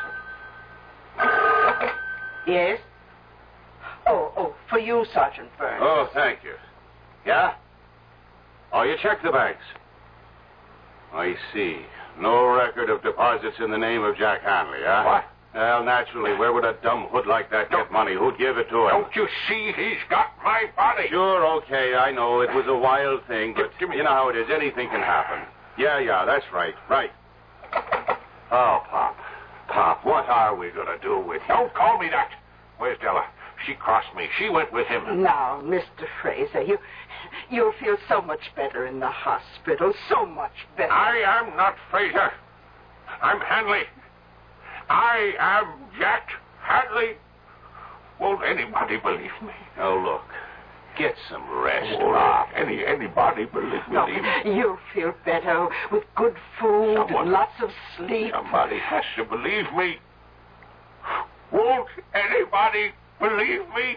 Yes? Oh, oh, for you, Sergeant Burns. Oh, thank you. Yeah? Oh, you checked the banks. I see. No record of deposits in the name of Jack Hanley, huh? What? Well, naturally, where would a dumb hood like that get money? Who'd give it to him? Don't you see he's got my body? Sure, okay, I know. It was a wild thing, but you know how it is. Anything can happen. Yeah, yeah, that's right. Right. Oh, Pop. Pop, what are we going to do with him? Don't call me that. Where's Della? She crossed me. She went with him. Now, Mister Fraser, you, you'll feel so much better in the hospital. So much better. I am not Fraser. I'm Hanley. I am Jack Hanley. Won't anybody believe me? Oh, look. Get some rest, Oh, Pop. any anybody believe No, me? you'll feel better with good food Someone- and lots of sleep. Somebody has to believe me. Won't anybody believe me?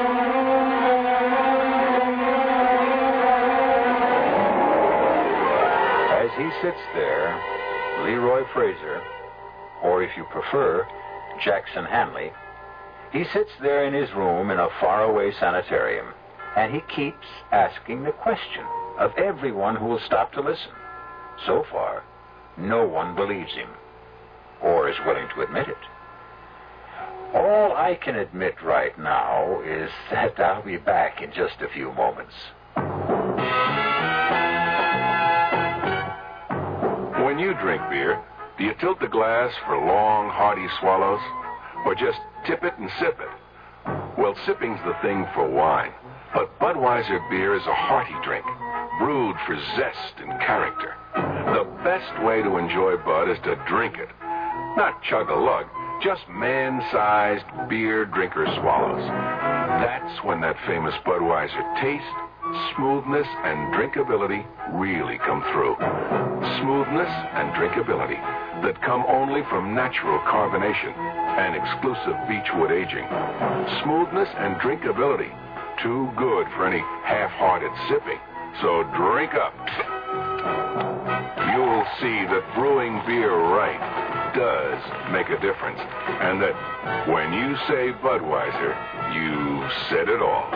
As he sits there, Leroy Fraser, or if you prefer, Jackson Hanley, he sits there in his room in a faraway sanitarium, and he keeps asking the question of everyone who will stop to listen. So far, no one believes him, or is willing to admit it. All I can admit right now is that I'll be back in just a few moments. When you drink beer, do you tilt the glass for long, hearty swallows? Or just tip it and sip it? Well, sipping's the thing for wine. But Budweiser beer is a hearty drink, brewed for zest and character. The best way to enjoy Bud is to drink it. Not chug a lug, just man-sized beer drinker swallows. That's when that famous Budweiser taste, smoothness, and drinkability really come through. Smoothness and drinkability that come only from natural carbonation and exclusive beechwood aging. Smoothness and drinkability, too good for any half-hearted sipping. So drink up. You'll see that brewing beer right does make a difference, and that when you say Budweiser, you said it all.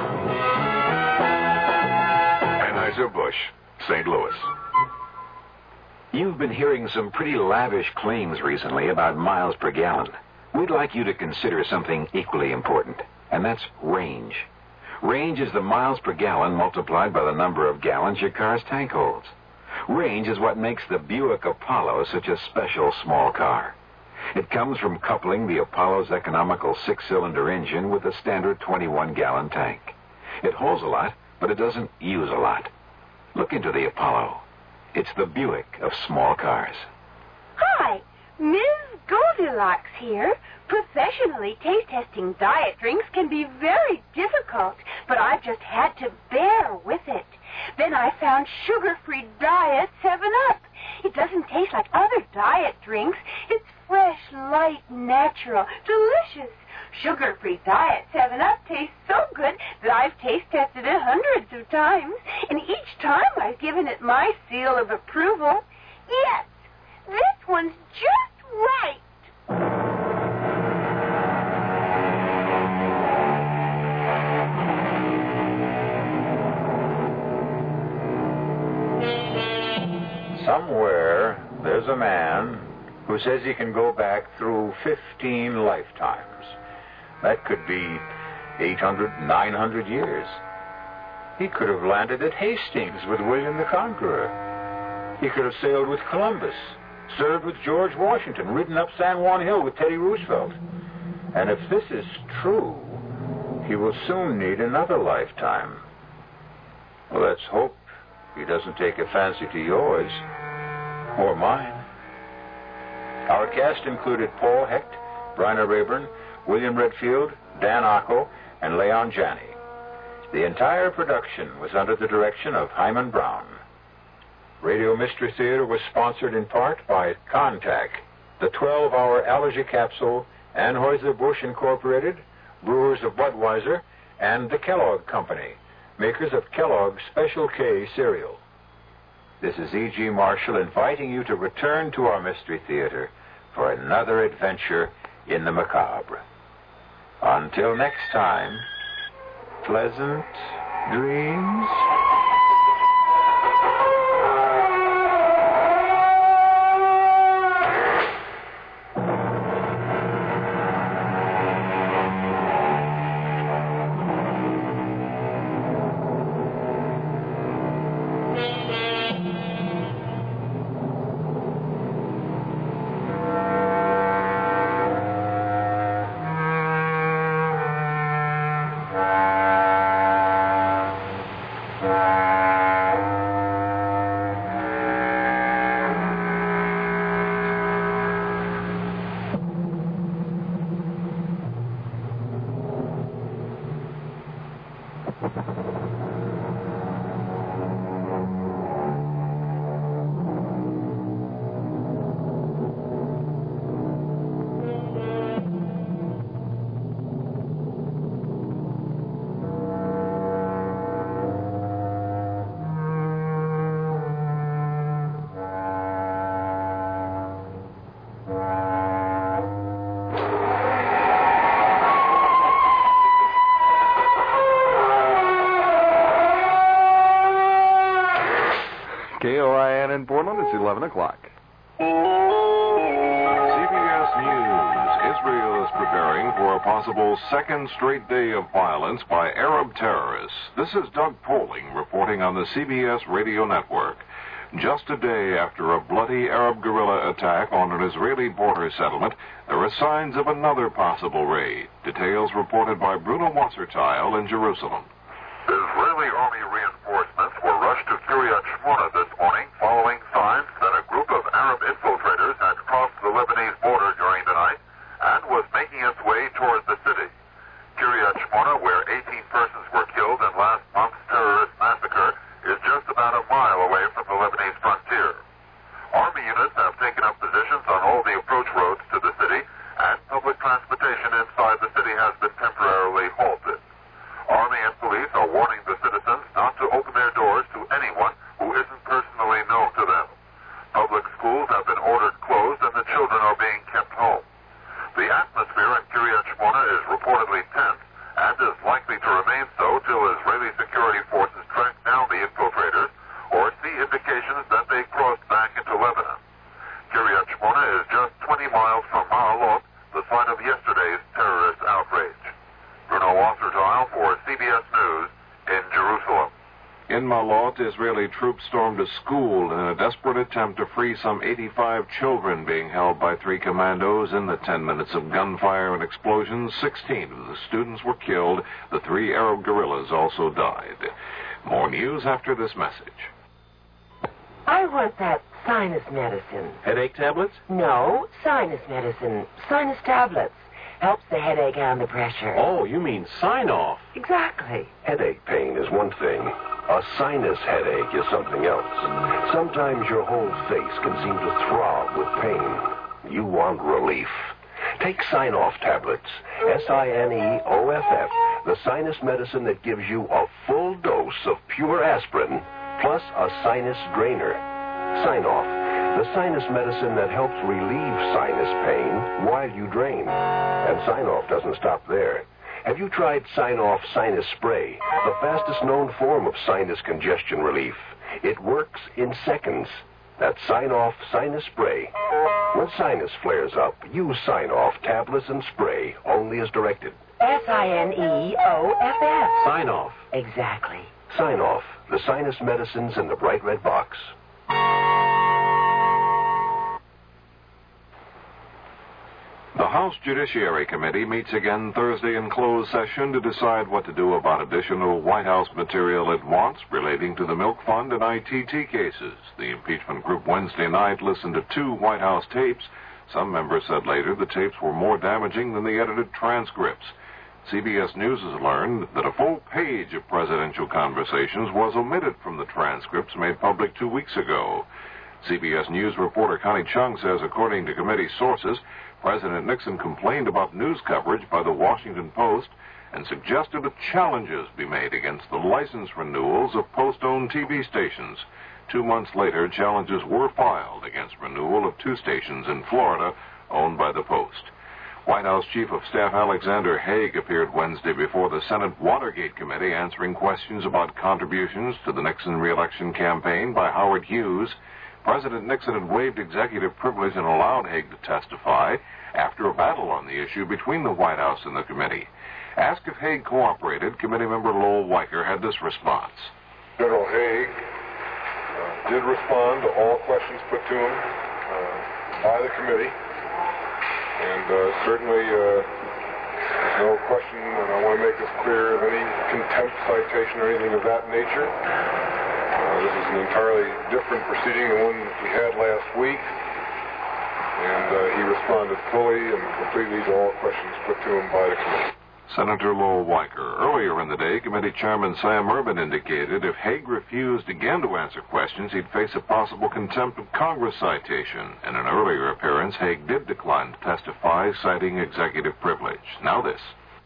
Anheuser-Busch, Saint Louis. You've been hearing some pretty lavish claims recently about miles per gallon. We'd like you to consider something equally important, and that's range. Range is the miles per gallon multiplied by the number of gallons your car's tank holds. Range is what makes the Buick Apollo such a special small car. It comes from coupling the Apollo's economical six-cylinder engine with a standard twenty-one gallon tank. It holds a lot, but it doesn't use a lot. Look into the Apollo. It's the Buick of small cars. Hi, Miz Goldilocks here. Professionally taste-testing diet drinks can be very difficult, but I've just had to bear with it. Then I found sugar-free Diet seven up. It doesn't taste like other diet drinks. It's fresh, light, natural, delicious. sugar-free diet seven up tastes so good that I've taste tested it hundreds of times, and each time I've given it my seal of approval. Yes, this one's just right. Somewhere there's a man who says he can go back through fifteen lifetimes. That could be eight hundred, nine hundred years. He could have landed at Hastings with William the Conqueror. He could have sailed with Columbus, served with George Washington, ridden up San Juan Hill with Teddy Roosevelt. And if this is true, he will soon need another lifetime. Well, let's hope he doesn't take a fancy to yours. Or mine. Our cast included Paul Hecht, Bryna Rayburn, William Redfield, Dan Ocko, and Leon Janney. The entire production was under the direction of Hyman Brown. Radio Mystery Theater was sponsored in part by Contac, the twelve-hour allergy capsule, Anheuser-Busch Incorporated, brewers of Budweiser, and the Kellogg Company, makers of Kellogg's Special K cereal. This is E G. Marshall inviting you to return to our Mystery Theater for another adventure in the macabre. Until next time, pleasant dreams. K O I N in Portland, it's eleven o'clock. C B S News. Israel is preparing for a possible second straight day of violence by Arab terrorists. This is Doug Poling reporting on the C B S radio network. Just a day after a bloody Arab guerrilla attack on an Israeli border settlement, there are signs of another possible raid. Details reported by Bruno Wasserteil in Jerusalem. Israeli army reinforcements were rushed to Kiryat Shmona this morning following signs that a group of Arab infiltrators had crossed the Lebanese border during the night and was making its way towards the city. Kiryat Shmona, where eighteen persons were killed in last month's terrorist massacre, is just about a mile away from the Lebanese frontier. Army units have taken up positions on all the approach roads to the city, and public transportation inside the city has been temporarily halted. Army and police are warning the citizens not to open their doors to anyone who isn't personally known to them. Public schools have been ordered closed and the children are being kept home. The atmosphere in Kiryat Shmona is reportedly tense and is likely to remain so till Israeli security forces track down the infiltrators or see indications that they crossed back into Lebanon. Kiryat Shmona is just twenty miles from Ma'alot, the site of yesterday's terrorist outrage. Bruno Wasserteil for C B S News in Jerusalem. In Ma'alot, Israeli troops stormed a school in a desperate attempt to free some eighty-five children being held by three commandos. In the ten minutes of gunfire and explosions, sixteen of the students were killed. The three Arab guerrillas also died. More news after this message. I want that sinus medicine. Headache tablets? No, sinus medicine. Sinus tablets. Helps the headache and the pressure. Oh, you mean sign-off. Exactly. Headache pain is one thing. A sinus headache is something else. Sometimes your whole face can seem to throb with pain. You want relief. Take Sign-Off tablets, S I N E O F F, the sinus medicine that gives you a full dose of pure aspirin, plus a sinus drainer. Sign-Off, the sinus medicine that helps relieve sinus pain while you drain. And Sign-Off doesn't stop there. Have you tried Sign-Off Sinus Spray, the fastest known form of sinus congestion relief? It works in seconds. That's Sign-Off Sinus Spray. When sinus flares up, use Sign-Off tablets and spray, only as directed. S I N E O F F. Sign-Off. Exactly. Sign-Off, the sinus medicines in the bright red box. The House Judiciary Committee meets again Thursday in closed session to decide what to do about additional White House material it wants relating to the Milk Fund and I T T cases. The impeachment group Wednesday night listened to two White House tapes. Some members said later the tapes were more damaging than the edited transcripts. C B S News has learned that a full page of presidential conversations was omitted from the transcripts made public two weeks ago. C B S News reporter Connie Chung says, according to committee sources, President Nixon complained about news coverage by the Washington Post and suggested that challenges be made against the license renewals of Post-owned T V stations. Two months later, challenges were filed against renewal of two stations in Florida owned by the Post. White House Chief of Staff Alexander Haig appeared Wednesday before the Senate Watergate Committee answering questions about contributions to the Nixon re-election campaign by Howard Hughes. President Nixon had waived executive privilege and allowed Haig to testify after a battle on the issue between the White House and the committee. Asked if Haig cooperated, committee member Lowell Weicker had this response. General Haig uh, did respond to all questions put to him uh, by the committee, and uh, certainly uh, there's no question, and I want to make this clear, of any contempt citation or anything of that nature. Uh, this is an entirely different proceeding than one we had last week, and uh, he responded fully and completely to all questions put to him by the committee. Senator Lowell Weicker. Earlier in the day, committee chairman Sam Urban indicated if Haig refused again to answer questions, he'd face a possible contempt of Congress citation. In an earlier appearance, Haig did decline to testify, citing executive privilege. Now this.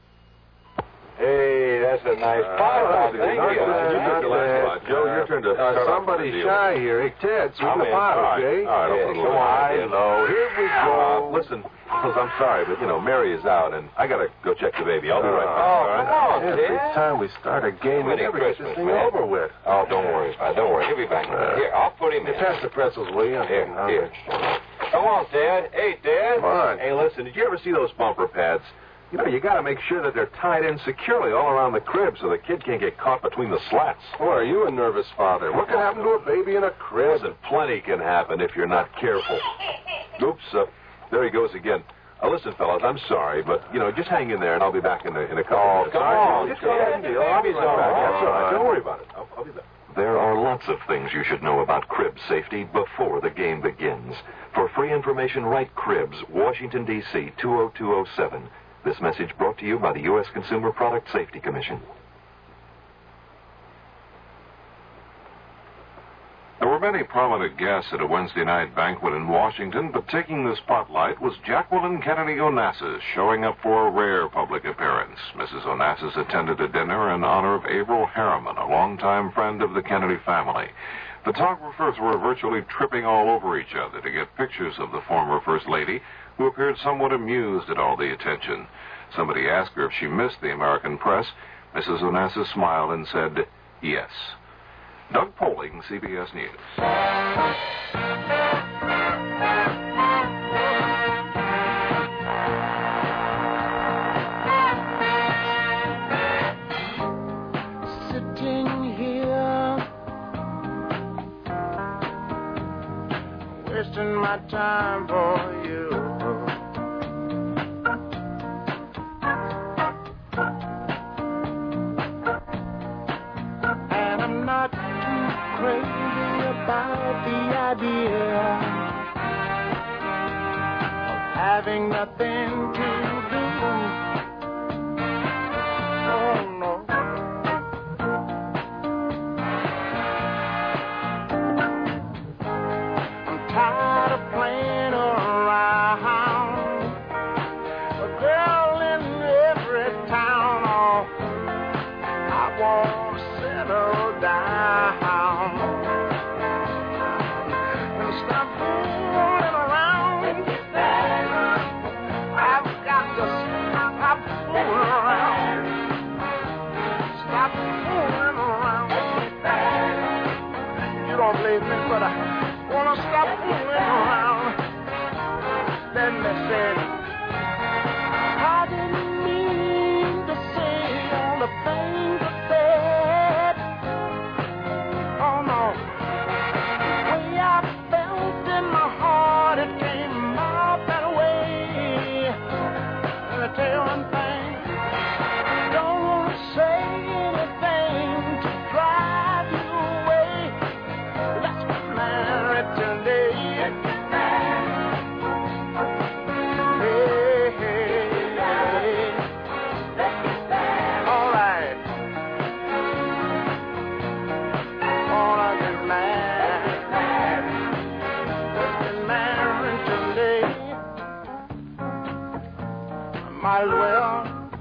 Hey, that's a nice pot. Uh, Thank nice you. to see you. Not bad. Joe, your turn to Uh, start off somebody's with the deal. shy here. Hey, Ted, sweep I'm the in. pot, All right. okay? All right, I'll Yeah, put a come little on. on. Hello. Here we go. Uh, listen, fellas, I'm sorry, but, you know, Mary is out, and I got to go check the baby. I'll be right back. Oh, all right? come on, Every Ted. time we start a game, we Merry never get this Christmas, thing man. over with. Oh, don't worry, man. Don't worry. He'll be back. Uh, here, I'll put him in. Pass the pretzels, will you? Here, I'll- here. Come on, Dad. Hey, Dad. Come on. Hey, listen, did you ever see those bumper pads? You know, you got to make sure that they're tied in securely all around the crib so the kid can't get caught between the slats. Boy, are you a nervous father? What can happen to a baby in a crib? Listen, plenty can happen if you're not careful. Oops, uh, there he goes again. Uh, listen, fellas, I'm sorry, but, you know, just hang in there and I'll be back in a, in a couple Oh, minutes. come All right? on, Just Dad. go ahead and deal. I'll be That's right all back. right. That's all right. Don't worry about it. I'll, I'll be back. There are lots of things you should know about crib safety before the game begins. For free information, write Cribs, Washington, D C two oh two oh seven. This message brought to you by the U S Consumer Product Safety Commission. There were many prominent guests at a Wednesday night banquet in Washington, but taking the spotlight was Jacqueline Kennedy Onassis, showing up for a rare public appearance. Missus Onassis attended a dinner in honor of Averil Harriman, a longtime friend of the Kennedy family. Photographers were virtually tripping all over each other to get pictures of the former First Lady, who appeared somewhat amused at all the attention. Somebody asked her if she missed the American press. Missus Onassis smiled and said, yes. Doug Poling, C B S News. Sitting here, wasting my time for you. And I'm not too crazy about the idea of having nothing to do. Oh no. I'm tired of playing around let me say, I didn't mean to say all the things I said. Oh no, the way I felt in my heart, it came out that way. Let me tell you one thing, don't want to say anything to drive you away. Let's get married today. Might as well,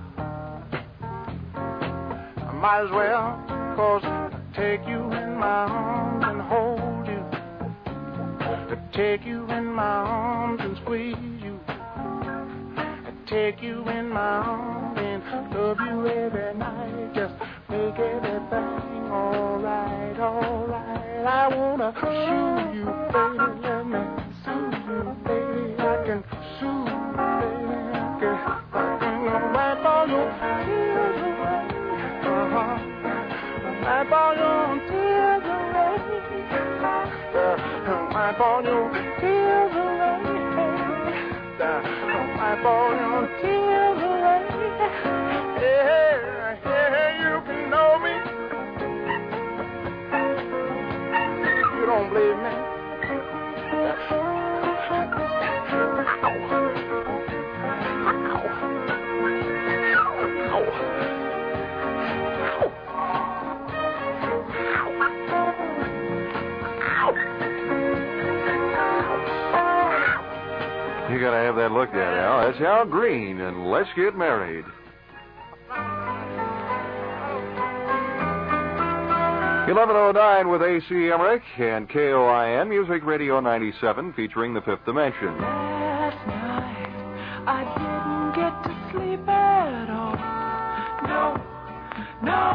I might as well, 'cause I take you in my arms and hold you, I take you in my arms and squeeze you, I take you in my arms and love you every night, just make everything alright, alright. I wanna soothe you, baby, let me soothe you, baby, I can soothe you, baby, I can wipe all your tears away, uh-huh, wipe all your tears away, uh, wipe all your tears away, uh, wipe all your tears away, yeah, yeah, you can know me, you don't believe me, You gotta have that looked at, Al. That's Al Green, and let's get married. eleven oh nine with A C Emmerich and K O I N, Music Radio ninety-seven, featuring The Fifth Dimension. Last night I didn't get to sleep at all. No, no.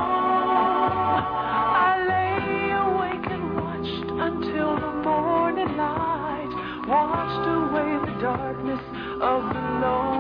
I lay awake and watched until the morning light washed away the darkness of the lonely